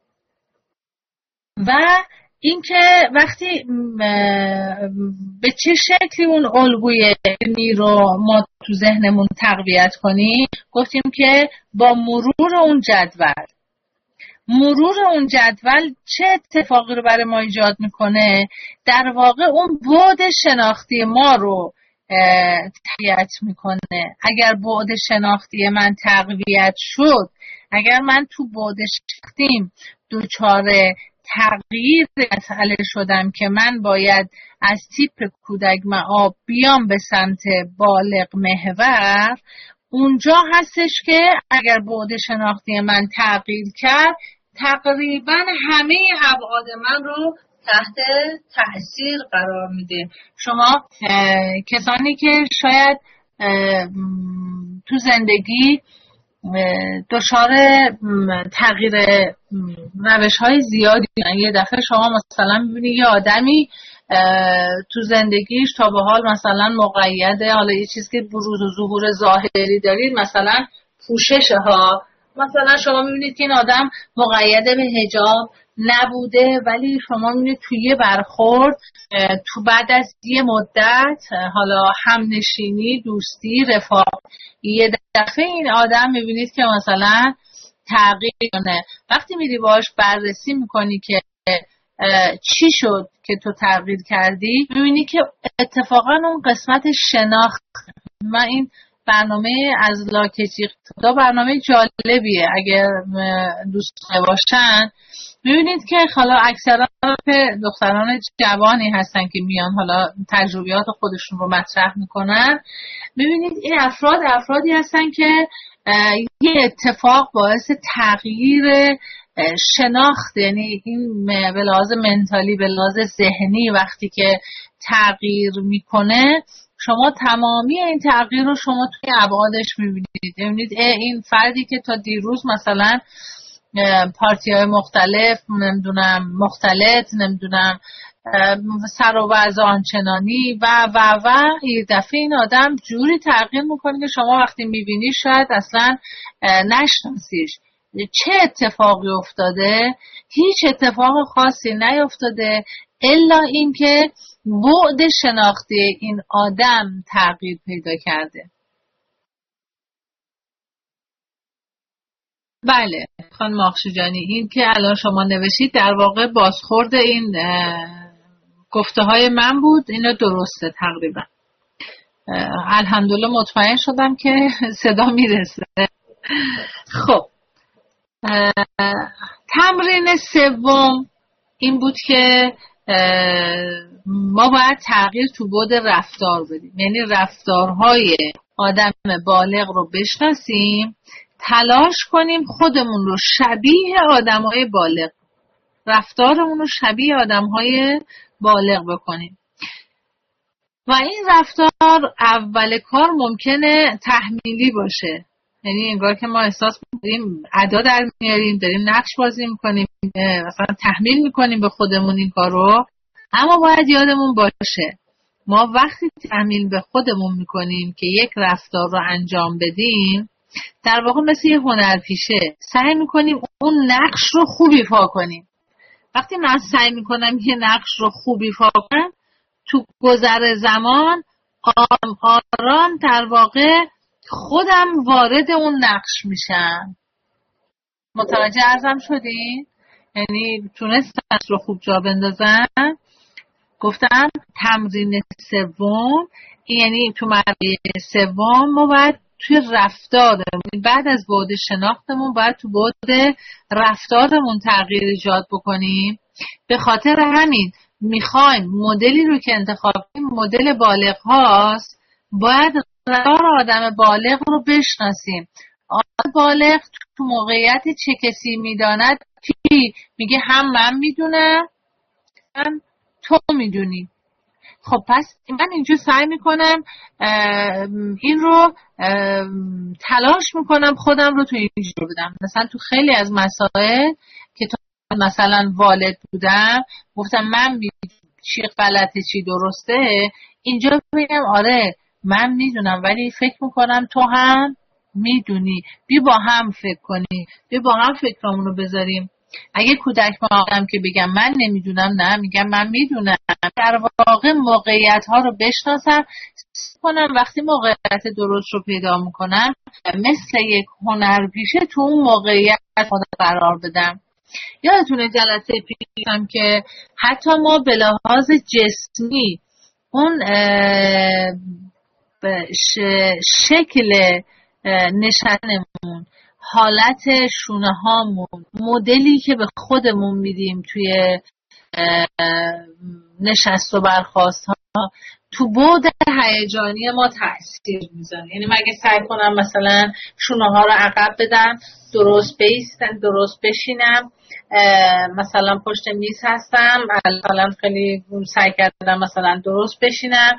و اینکه وقتی به چه شکلی اون الگوی علمی رو ما تو ذهنمون تقویت کنیم، گفتیم که با مرور اون جدول مرور اون جدول چه اتفاقی رو برای ما ایجاد میکنه؟ در واقع اون بعد شناختی ما رو تقویت میکنه. اگر بعد شناختی من تقویت شد، اگر من تو بعد شناختیم دچار تغییر مسئله شدم که من باید از تیپ کودک مآب بیام به سمت بالغ محور، اونجا هستش که اگر بعد شناختی من تغییر کرد، تقریبا همه ابعاد من رو تحت تأثیر قرار میده. شما کسانی که شاید تو زندگی دچار تغییر روش‌های زیادی، یه دفعه شما مثلا می‌بینید یه آدمی تو زندگیش تا به حال مثلا مقیده، حالا یه چیزی که بروز و ظهور ظاهری دارید مثلا پوششه ها، مثلا شما می‌بینید که این آدم مقید به حجاب نبوده، ولی شما می‌بینید توی برخورد تو بعد از یه مدت حالا همنشینی، دوستی، رفاق، یه دفعه این آدم می‌بینید که مثلا تغییر کنه. وقتی میری باهاش بررسی می‌کنی که چی شد که تو تغییر کردی، می‌بینی که اتفاقا اون قسمت شناخت. من این برنامه از لاکچی خدا برنامه جالبیه، اگر دوست باشن میبینید که حالا اکثرا دختران جوانی هستن که میان حالا تجربیات خودشون رو مطرح میکنن. میبینید این افرادی هستن که یه اتفاق باعث تغییر شناخت، یعنی این به لحاظ منتالی، به لحاظ ذهنی وقتی که تغییر میکنه، شما تمامی این تغییر رو شما توی ابعادش میبینید. میبینید این فردی که تا دیروز مثلا پارتی‌های مختلف مختلط سر و وضع آنچنانی و یه دفعه این آدم جوری تغییر میکنه که شما وقتی میبینی شاید اصلا نشناسیش. چه اتفاقی افتاده؟ هیچ اتفاق خاصی نیفتاده الا اینکه بعد شناختی این آدم تغییر پیدا کرده. بله خانم آخشیجانی، این که الان شما نوشید در واقع بازخورد این گفته های من بود. اینو درسته تقریبا. الحمدلله مطمئن شدم که صدا میرسه. خب تمرین سوم این بود که ما باید تغییر تو بعد رفتار بدیم، یعنی رفتارهای آدم بالغ رو بشناسیم، تلاش کنیم خودمون رو شبیه آدمهای بالغ، رفتارمون رو شبیه آدمهای بالغ بکنیم. و این رفتار اول کار ممکنه تحمیلی باشه، یعنی انگار که ما احساس می‌کنیم ادا در میاریم، داریم نقش بازی میکنیم، مثلا تحمیل میکنیم به خودمون این کار رو. اما باید یادمون باشه ما وقتی تحمیل به خودمون میکنیم که یک رفتار رو انجام بدیم، در واقع مثل یه هنرپیشه سعی میکنیم اون نقش رو خوب ایفا کنیم. وقتی من سعی میکنم یه نقش رو خوب ایفا کنم، تو گذر زمان آرام در واقع خودم وارد اون نقش میشم. متوجه ازم شدین؟ یعنی تونستم رو خوب جا بندازم. گفتم تمرین سوم، یعنی تو مرحله سوم ما باید توی رفتارمون بعد از بعد شناختمون باید تو بعد رفتارمون تغییر ایجاد بکنیم. به خاطر همین میخوایم مدلی رو که انتخاب کنیم مدل بالغ هاست، باید رفتار آدم بالغ رو بشناسیم. آدم بالغ تو موقعیت چه کسی میداند کی میگه هم من میدونم هم تو میدونی. خب پس من اینجا سعی میکنم این رو تلاش میکنم خودم رو تو اینجا بدم. مثلا تو خیلی از مسائل که تو مثلا والد بودم گفتم من چی غلطه چی درسته، اینجا بگم آره من میدونم ولی فکر میکنم تو هم میدونی، بیا با هم فکر کنی، بیا با هم فکرامون رو بذاریم. اگه کودک آدم که بگم من نمیدونم، نه میگم من میدونم. در واقع موقعیت ها رو بشناسم کنم، وقتی موقعیت درست رو پیدا میکنم مثل یک هنرپیشه تو اون موقعیت خودم قرار بدم. یادتونه جلسه پیشم که حتی ما به لحاظ جسمی اون شکل نشانمون، حالت شونه هامون، مدلی که به خودمون میدیم توی نشست و برخاست ها، تو بعد هیجانی ما تاثیر میذاره. یعنی من اگه سعی کنم مثلا شونه ها رو عقب بدم، درست بیستم، درست بشینم، مثلا پشت میز هستم، مثلا خیلی سعی کردم مثلا درست بشینم،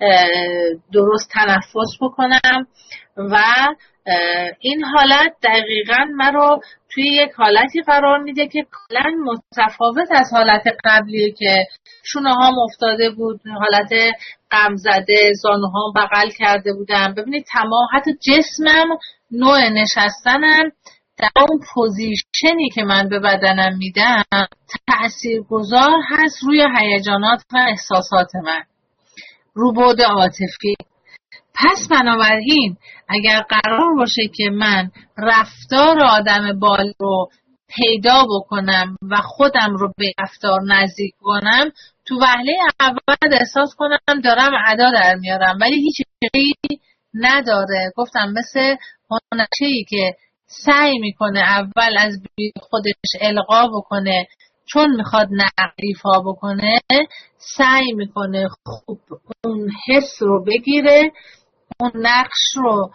درست تنفس بکنم و این حالت دقیقاً من رو توی یک حالتی قرار میده که کلاً متفاوت از حالت قبلیه که شونه هام افتاده بود، حالت غم زده، زانوهام بغل کرده بودم. ببینید تمام حتی جسمم، نوع نشستنم در اون پوزیشنی که من به بدنم میدم تأثیرگذار هست روی هیجانات و احساسات من، رو بعد عاطفی. پس بنابراین اگر قرار باشه که من رفتار آدم بالغ رو پیدا بکنم و خودم رو به رفتار نزدیک کنم، تو وهله اول احساس کنم دارم ادا در میارم ولی هیچ چیزی نداره. گفتم مثل هنرچه‌ای که سعی میکنه اول از خودش القا بکنه، چون میخواد نقل ایفا بکنه سعی میکنه خوب اون حس رو بگیره، اون نقش رو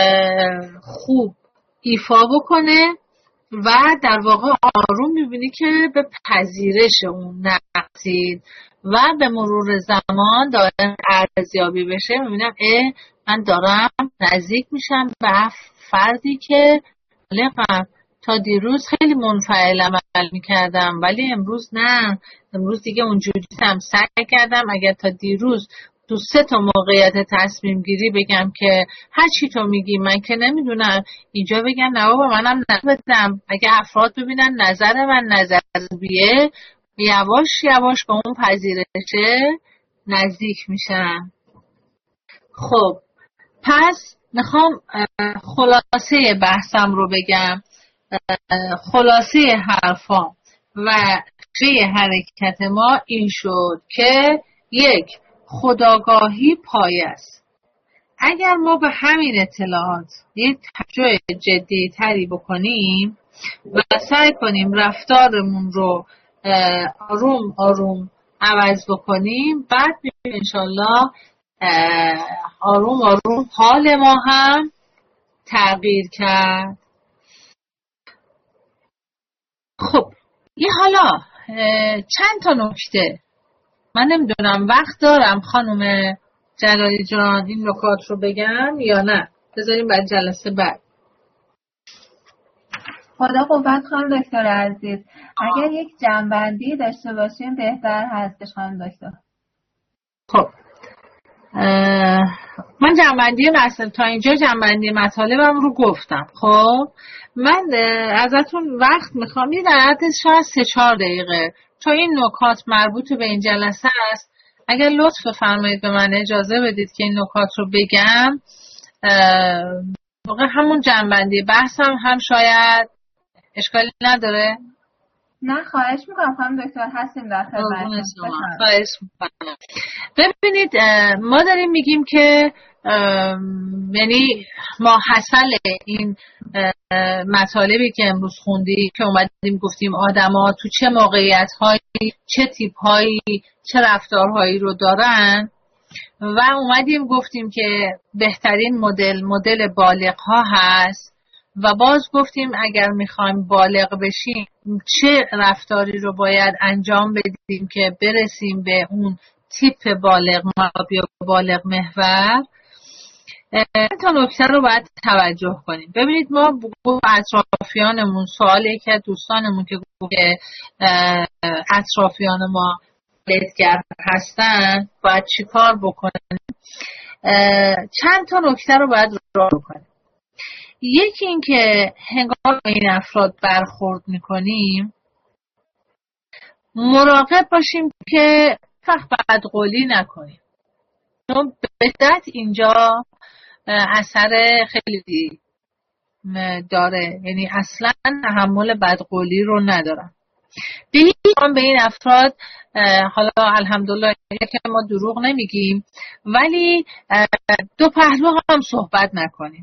خوب ایفا بکنه و در واقع آروم میبینی که به پذیرش اون نقصید و به مرور زمان داره ارزیابی بشه. میبینم من دارم نزدیک میشم به فردی که بالغم. تا دیروز خیلی منفعل عمل میکردم ولی امروز نه، امروز دیگه اونجوری هم سعی کردم اگر تا دیروز تو 3 تا موقعیت تصمیم گیری بگم که هر چی تو میگی من که نمیدونم، اینجا بگم نه بابا منم نبودم، اگه افراد ببینن نظر من نظر بیه یواش یواش به اون پذیرشه نزدیک میشم. خب پس میخوام خلاصه بحثم رو بگم. خلاصه حرفام و ری حرکت ما این شد که 1. خودآگاهی پایه است. اگر ما به همین اطلاعات یک توجه جدی تری بکنیم و سعی کنیم رفتارمون رو آروم آروم عوض بکنیم، بعد می‌بینیم انشالله آروم آروم حال ما هم تغییر کرد. خب یه حالا چند تا نکته، من نمیدونم وقت دارم خانم جلالی جان این نکات رو بگم یا نه بذاریم بعد جلسه بعد. خدا قوت خانم دکتر عزیز، اگر یک جنبندی داشته باشیم بهتر هستش خانم دکتر. خب من جنبندی مثلا تا اینجا جنبندی مطالبم رو گفتم. خب من ازتون وقت میخوام یه در حد شاید 3-4 دقیقه تا این نکات مربوط به این جلسه است. اگر لطف فرمایید به من اجازه بدید که این نکات رو بگم، واقعا همون جنبندی بحثم هم شاید اشکالی نداره. نه خواهش میکنم خانم دکتر، هستیم در خدمتتون. خواهش میکنم. ببینید ما داریم میگیم که یعنی ما حاصل این مطالبی که امروز خوندی که اومدیم گفتیم آدما تو چه موقعیت هایی چه تیپ هایی چه رفتارهایی رو دارن و اومدیم گفتیم که بهترین مدل بالغ ها هست و باز گفتیم اگر میخوایم بالغ بشیم چه رفتاری رو باید انجام بدیم که برسیم به اون تیپ بالغ یا بالغ محور. تا نکته رو باید توجه کنیم. ببینید ما با اطرافیانمون سوالی که دوستانمون که اطرافیان ما بالغ هستن باید چی کار بکنیم؟ چند تا نکته رو باید رعایت کنیم. یکی این که هنگام این افراد برخورد میکنیم مراقب باشیم که فقط بدقولی نکنیم، چون بدت اینجا اثر خیلی داره، یعنی اصلا تحمل بدقولی رو ندارن. به این افراد حالا الحمدلله که ما دروغ نمیگیم، ولی دو پهلو هم صحبت نکنیم،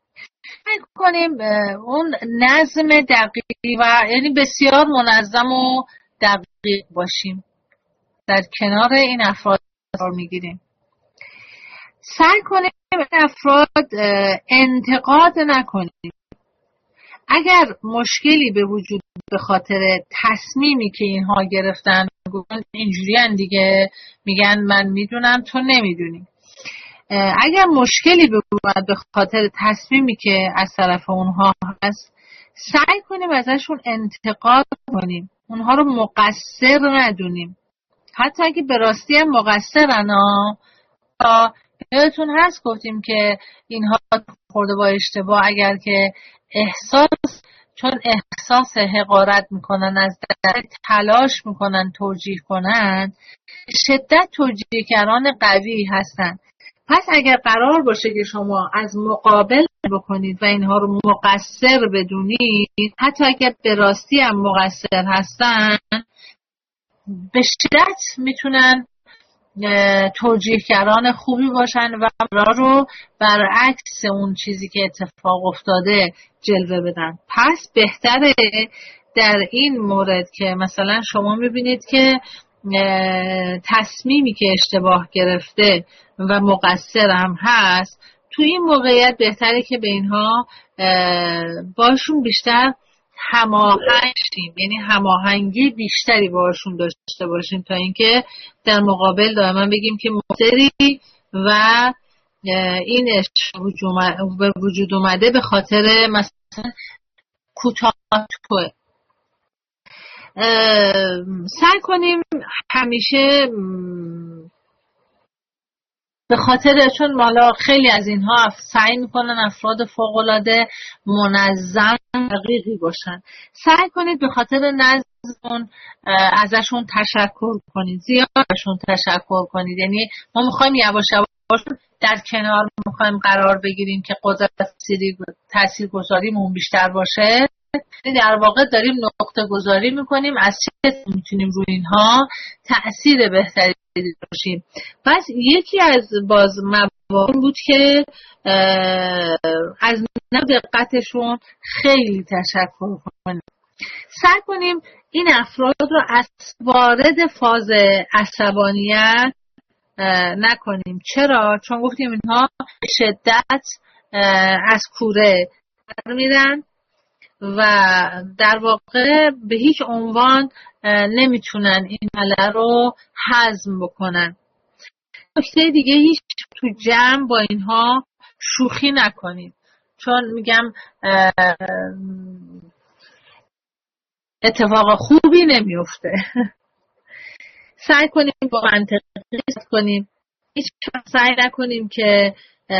اون نظم دقیقی و یعنی بسیار منظم و دقیق باشیم در کنار این افراد قرار میگیریم. سعی کنیم این افراد انتقاد نکنیم. اگر مشکلی به وجود به خاطر تصمیمی که اینها گرفتن، اینجوری هن دیگه، میگن من میدونم تو نمیدونی، اگر مشکلی به خاطر تصمیمی که از طرف اونها هست، سعی کنیم ازشون انتقاد کنیم، اونها رو مقصر ندونیم، حتی اگه به راستی هم مقصرن. یادتون هست گفتیم که اینها خورده با اشتباه، اگر که چون احساس حقارت میکنن، از در تلاش میکنن توجیه کنن، شدت توجیهگران قوی هستن. پس اگر قرار باشه که شما از مقابل بکنید و اینها رو مقصر بدونید، حتی اگر به راستی هم مقصر هستن، به شدت میتونن توجیهگران خوبی باشن و رو برعکس اون چیزی که اتفاق افتاده جلوه بدن. پس بهتره در این مورد که مثلا شما میبینید که تصمیمی که اشتباه گرفته و مقصر هم هست، تو این موقعیت بهتره که به اینها باشون بیشتر هماهنگ شیم، یعنی هماهنگی بیشتری باشون داشته باشیم تا اینکه در مقابل دائما بگیم که مفتری و این به وجود اومده به خاطر مثلا کوتاه توه. سعی کنیم همیشه به خاطر، چون مالا خیلی از اینها سعی میکنن افراد فوق‌العاده منظم دقیقی باشن، سعی کنید به خاطر نظم ازشون تشکر کنید، زیادشون تشکر کنید. یعنی ما میخوایم یواش یواش در کنار میخوایم قرار بگیریم که قدرت تاثیرگذاریمون بیشتر باشه، در واقع داریم نقطه گذاری میکنیم از چه میتونیم روی اینها تأثیر بهتری داشتیم. پس یکی از موارد بود که از دقتشون خیلی تشکر کنیم. سعی کنیم این افراد رو از وارد فاز عصبانیت نکنیم. چرا؟ چون گفتیم اینها شدت از کوره میرن و در واقع به هیچ عنوان نمیتونن این مسئله رو هضم بکنن. نکته دیگه، هیچ تو جمع با اینها شوخی نکنید، چون میگم اتفاق خوبی نمیفته. سعی کنیم با منطقی کنیم، هیچ سعی نکنیم که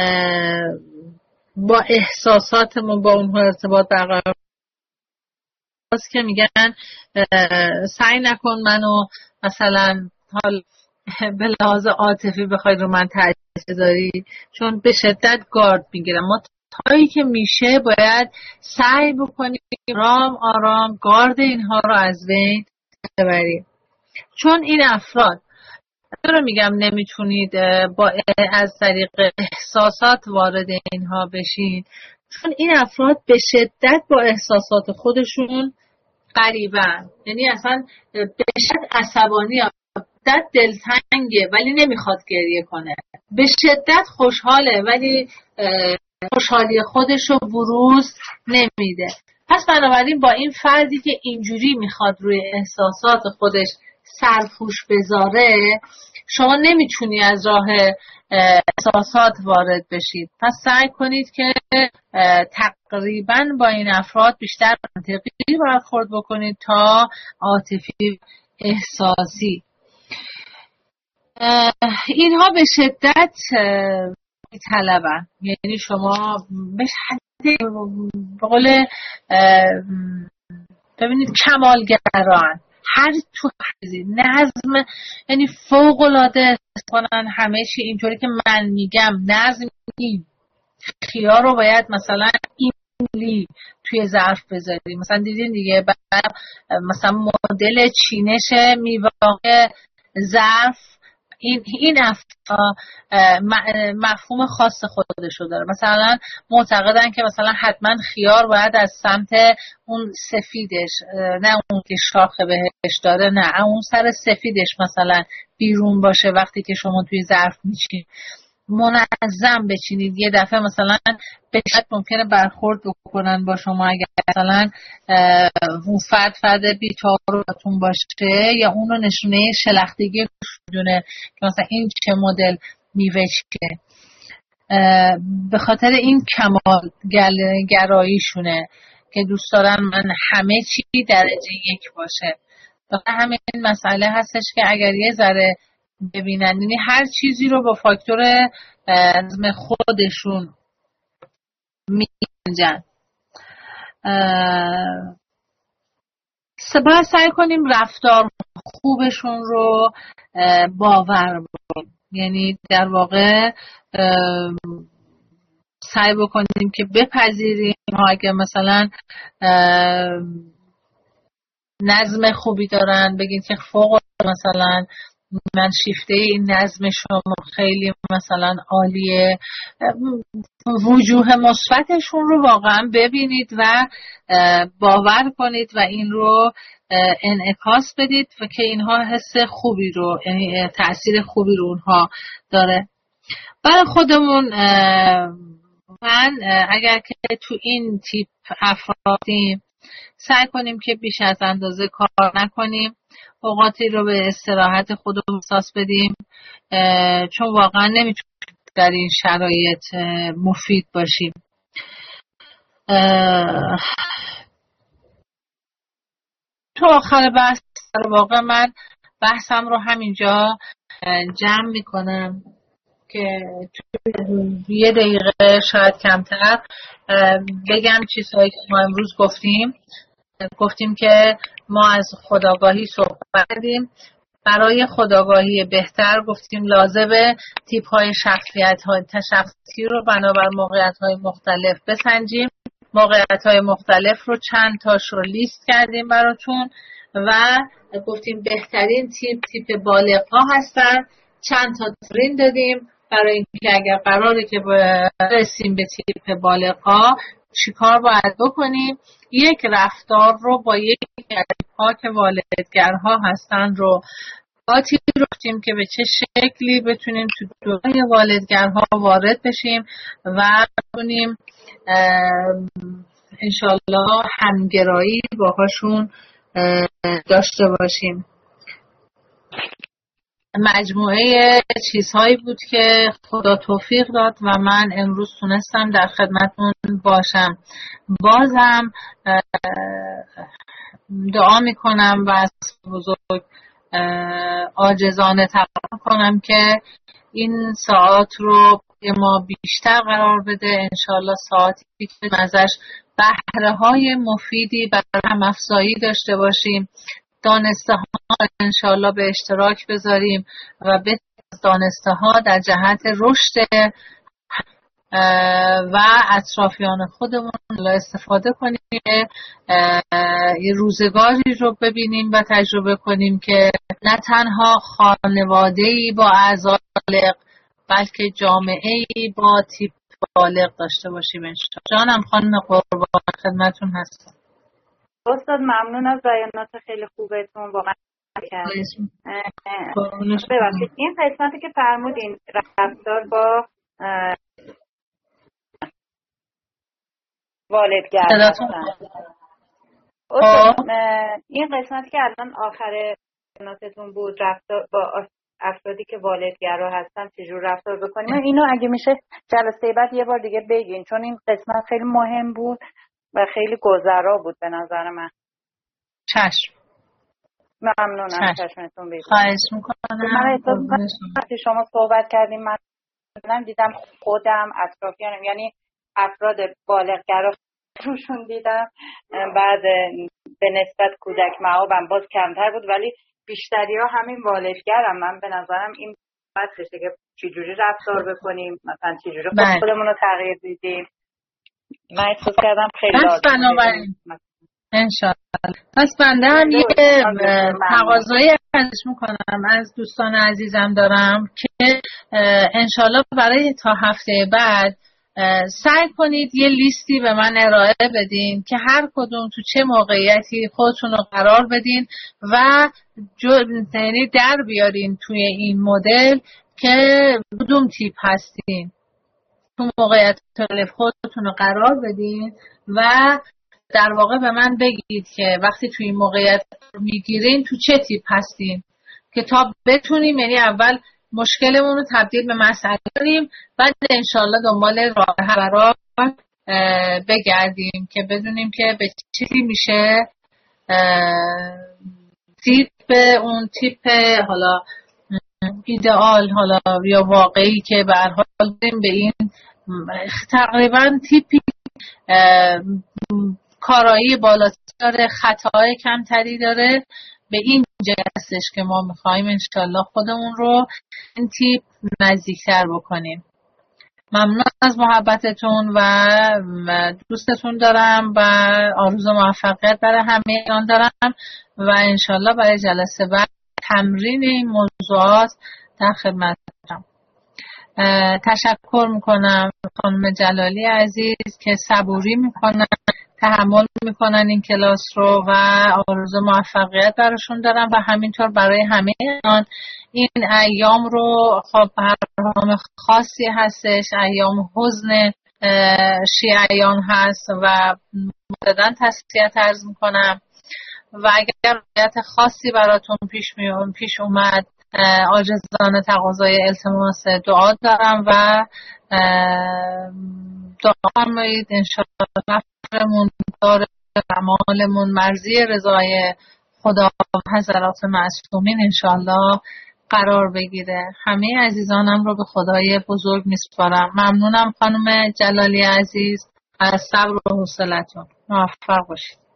با احساساتمون با اونها ارتباط برقرار که میگن سعی نکن منو مثلا حال به لحاظ عاطفی بخوای رو من تاثیر داری، چون به شدت گارد میگیرم. ما تایی که میشه باید سعی بکنیم آرام گارد اینها رو از بین ببریم، چون این افراد رو میگم نمیتونید از طریق احساسات وارد اینها بشین، چون این افراد به شدت با احساسات خودشون غریبن. یعنی اصلا به شدت عصبانی، در دلتنگه ولی نمیخواد گریه کنه، به شدت خوشحاله ولی خوشحالی خودشو بروز نمیده. پس بنابراین با این فردی که اینجوری میخواد روی احساسات خودش سرپوش بذاره، شما نمیتونی از راه احساسات وارد بشید. پس سعی کنید که تقریبا با این افراد بیشتر منطقی برخورد بکنید تا عاطفی احساسی. اینها به شدت طلبن، یعنی شما به قول ببینید کمالگران، هر تو نظم، یعنی فوق العاده کنن همه چی اینطوری که من میگم نظم این خیار رو باید مثلا این معمولی توی ظرف بذاریم. مثلا دیدین دیگه مثلا مدل چینش میوه ظرف این مفهوم خاص خودشو داره. مثلا معتقدن که مثلا حتما خیار باید از سمت اون سفیدش، نه اون که شاخه بهش داره، نه اون سر سفیدش مثلا بیرون باشه. وقتی که شما توی ظرف میچین منظم بچینید. یه دفعه مثلا به شدت ممکنه برخورد بکنن با شما اگر مثلا اون فرد بی‌تعارفتون باشه یا اونو نشونه شلختگی دونه که مثلا این چه مدل میوه چیه. به خاطر این کمال گراییشونه که دوست دارن من همه چی درجه 1 باشه. همین مسئله هستش که اگر یه ذره ببینن، یعنی هر چیزی رو با فاکتور نظم خودشون می‌سنجن. باید سعی کنیم رفتار خوبشون رو باور بکنیم. یعنی در واقع سعی بکنیم که بپذیریم اگه مثلا نظم خوبی دارن بگیم که فوق مثلا من شیفته این نظم شما خیلی مثلا عالیه. وجوه مثبتشون رو واقعا ببینید و باور کنید و این رو انعکاس بدید و که اینها حس خوبی رو، یعنی تأثیر خوبی رو اونها داره. برای خودمون من اگر که تو این تیپ افرادیم سعی کنیم که بیش از اندازه کار نکنیم، اوقاتی رو به استراحت خودمون اختصاص بدیم، چون واقعا نمیتونیم در این شرایط مفید باشیم. تو آخر بحث در واقع من بحثم رو همینجا جمع میکنم که یه دقیقه شاید کمتر بگم چیزهایی که ما امروز گفتیم که ما از خودآگاهی صحبت کردیم. برای خودآگاهی بهتر گفتیم لازمه تیپ‌های شخصیت‌های تشخیصی رو بنابر موقعیت‌های مختلف بسنجیم. موقعیت‌های مختلف رو چند تاش رو لیست کردیم براتون و گفتیم بهترین تیپ بالغ‌ها هستن. چند تا تمرین دادیم برای اینکه اگر قراره که برسیم به تیپ بالغ‌ها چیکار باید بکنیم. یک رفتار رو با یک ها که والدگرها هستن رو آتی رفتیم که به چه شکلی بتونیم تو دوران والدگرها وارد بشیم و بتونیم انشالله همگرایی باهاشون داشته باشیم. مجموعه چیزهایی بود که خدا توفیق داد و من امروز تونستم در خدمتون باشم. بازم دعا میکنم و از بزرگ عاجزانه تقاضا کنم که این ساعت رو ما بیشتر قرار بده. انشالله ساعتی که ازش بهره های مفیدی برای هم افزایی داشته باشیم، دانسته ها انشالله به اشتراک بذاریم و به دانسته ها در جهت رشد و اطرافیان خودمون استفاده کنیم، یه روزگاری رو ببینیم و تجربه کنیم که نه تنها خانواده‌ای با اعضای بالغ بلکه جامعه‌ای با تیپ بالغ داشته باشیم انشالله. جانم خانم قربان خدمتون هستم. استاد ممنون از بیانات خیلی خوبتون. واقعا ببخشید این قسمتی که فرمودین رفتار با والدگر این قسمتی که الان آخر بیاناتتون بود رفتار با افرادی که والدگرا هستن چجور رفتار بکنیم، اینو اگه میشه جلسه بعد یه بار دیگه بگین چون این قسمت خیلی مهم بود و خیلی گذرا بود به نظر من. چشم. ممنونم. چشمتون بگید. خواهش میکنم. من وقتی شما صحبت کردیم من دیدم خودم اطرافیانم یعنی افراد بالغگرا روشون دیدم، بعد به نسبت کودک معابم باز کمتر بود ولی بیشتری ها همین والدگرم. من به نظرم این بحثشه که چجوری رفتار بکنیم، مثلا چجوری خودمون رو تغییر دیدیم. من احساس کردم خیلی لازم بنابراین انشالله. پس بنده هم یه تقاضایی ازش میکنم از دوستان عزیزم دارم که انشالله برای تا هفته بعد سعی کنید یه لیستی به من ارائه بدین که هر کدوم تو چه موقعیتی خودتون رو قرار بدین و یعنی در بیارین توی این مدل که کدوم تیپ هستین، تو موقعیت مختلف خودتون رو قرار بدین و در واقع به من بگید که وقتی توی این موقعیت میگیرین تو چه تیپ هستین که تا بتونیم یعنی اول مشکلمون رو تبدیل به مسئله کنیم، بعد انشالله دنبال راه حل بگردیم که بدونیم که به چی میشه تیپ اون تیپ حالا ایدئال حالا یا واقعی که به هر حال بریم به این تقریبا تیپی کارایی بالاتر داره، خطاهای کمتری داره، به این جهتش که ما میخواییم انشالله خودمون رو این تیپ نزدیکتر بکنیم. ممنون از محبتتون و دوستتون دارم و آرزو موفقیت برای همه اینا دارم و انشالله برای جلسه بعد تمرین این موضوعات در خدمتتونم. تشکر میکنم خانم جلالی عزیز که صبوری میکنن، تحمل میکنن این کلاس رو و آرزو موفقیت براشون دارم و همینطور برای همه این ایام رو خب برنامه خاصی هستش، ایام حزن شیعیان هست و مددن تسلیت عرض میکنم و اگر وضعیت خاصی براتون پیش اومد عاجزانه تقاضای التماس دعا دارم و دعا فرمایید انشاءالله نفرمون دار اعمالمون مرضی رضای خدا و حضرات معصومین انشاءالله قرار بگیره. همه عزیزانم رو به خدای بزرگ میسپارم. ممنونم خانم جلالی عزیز از صبر و حوصلتون. موفق باشید.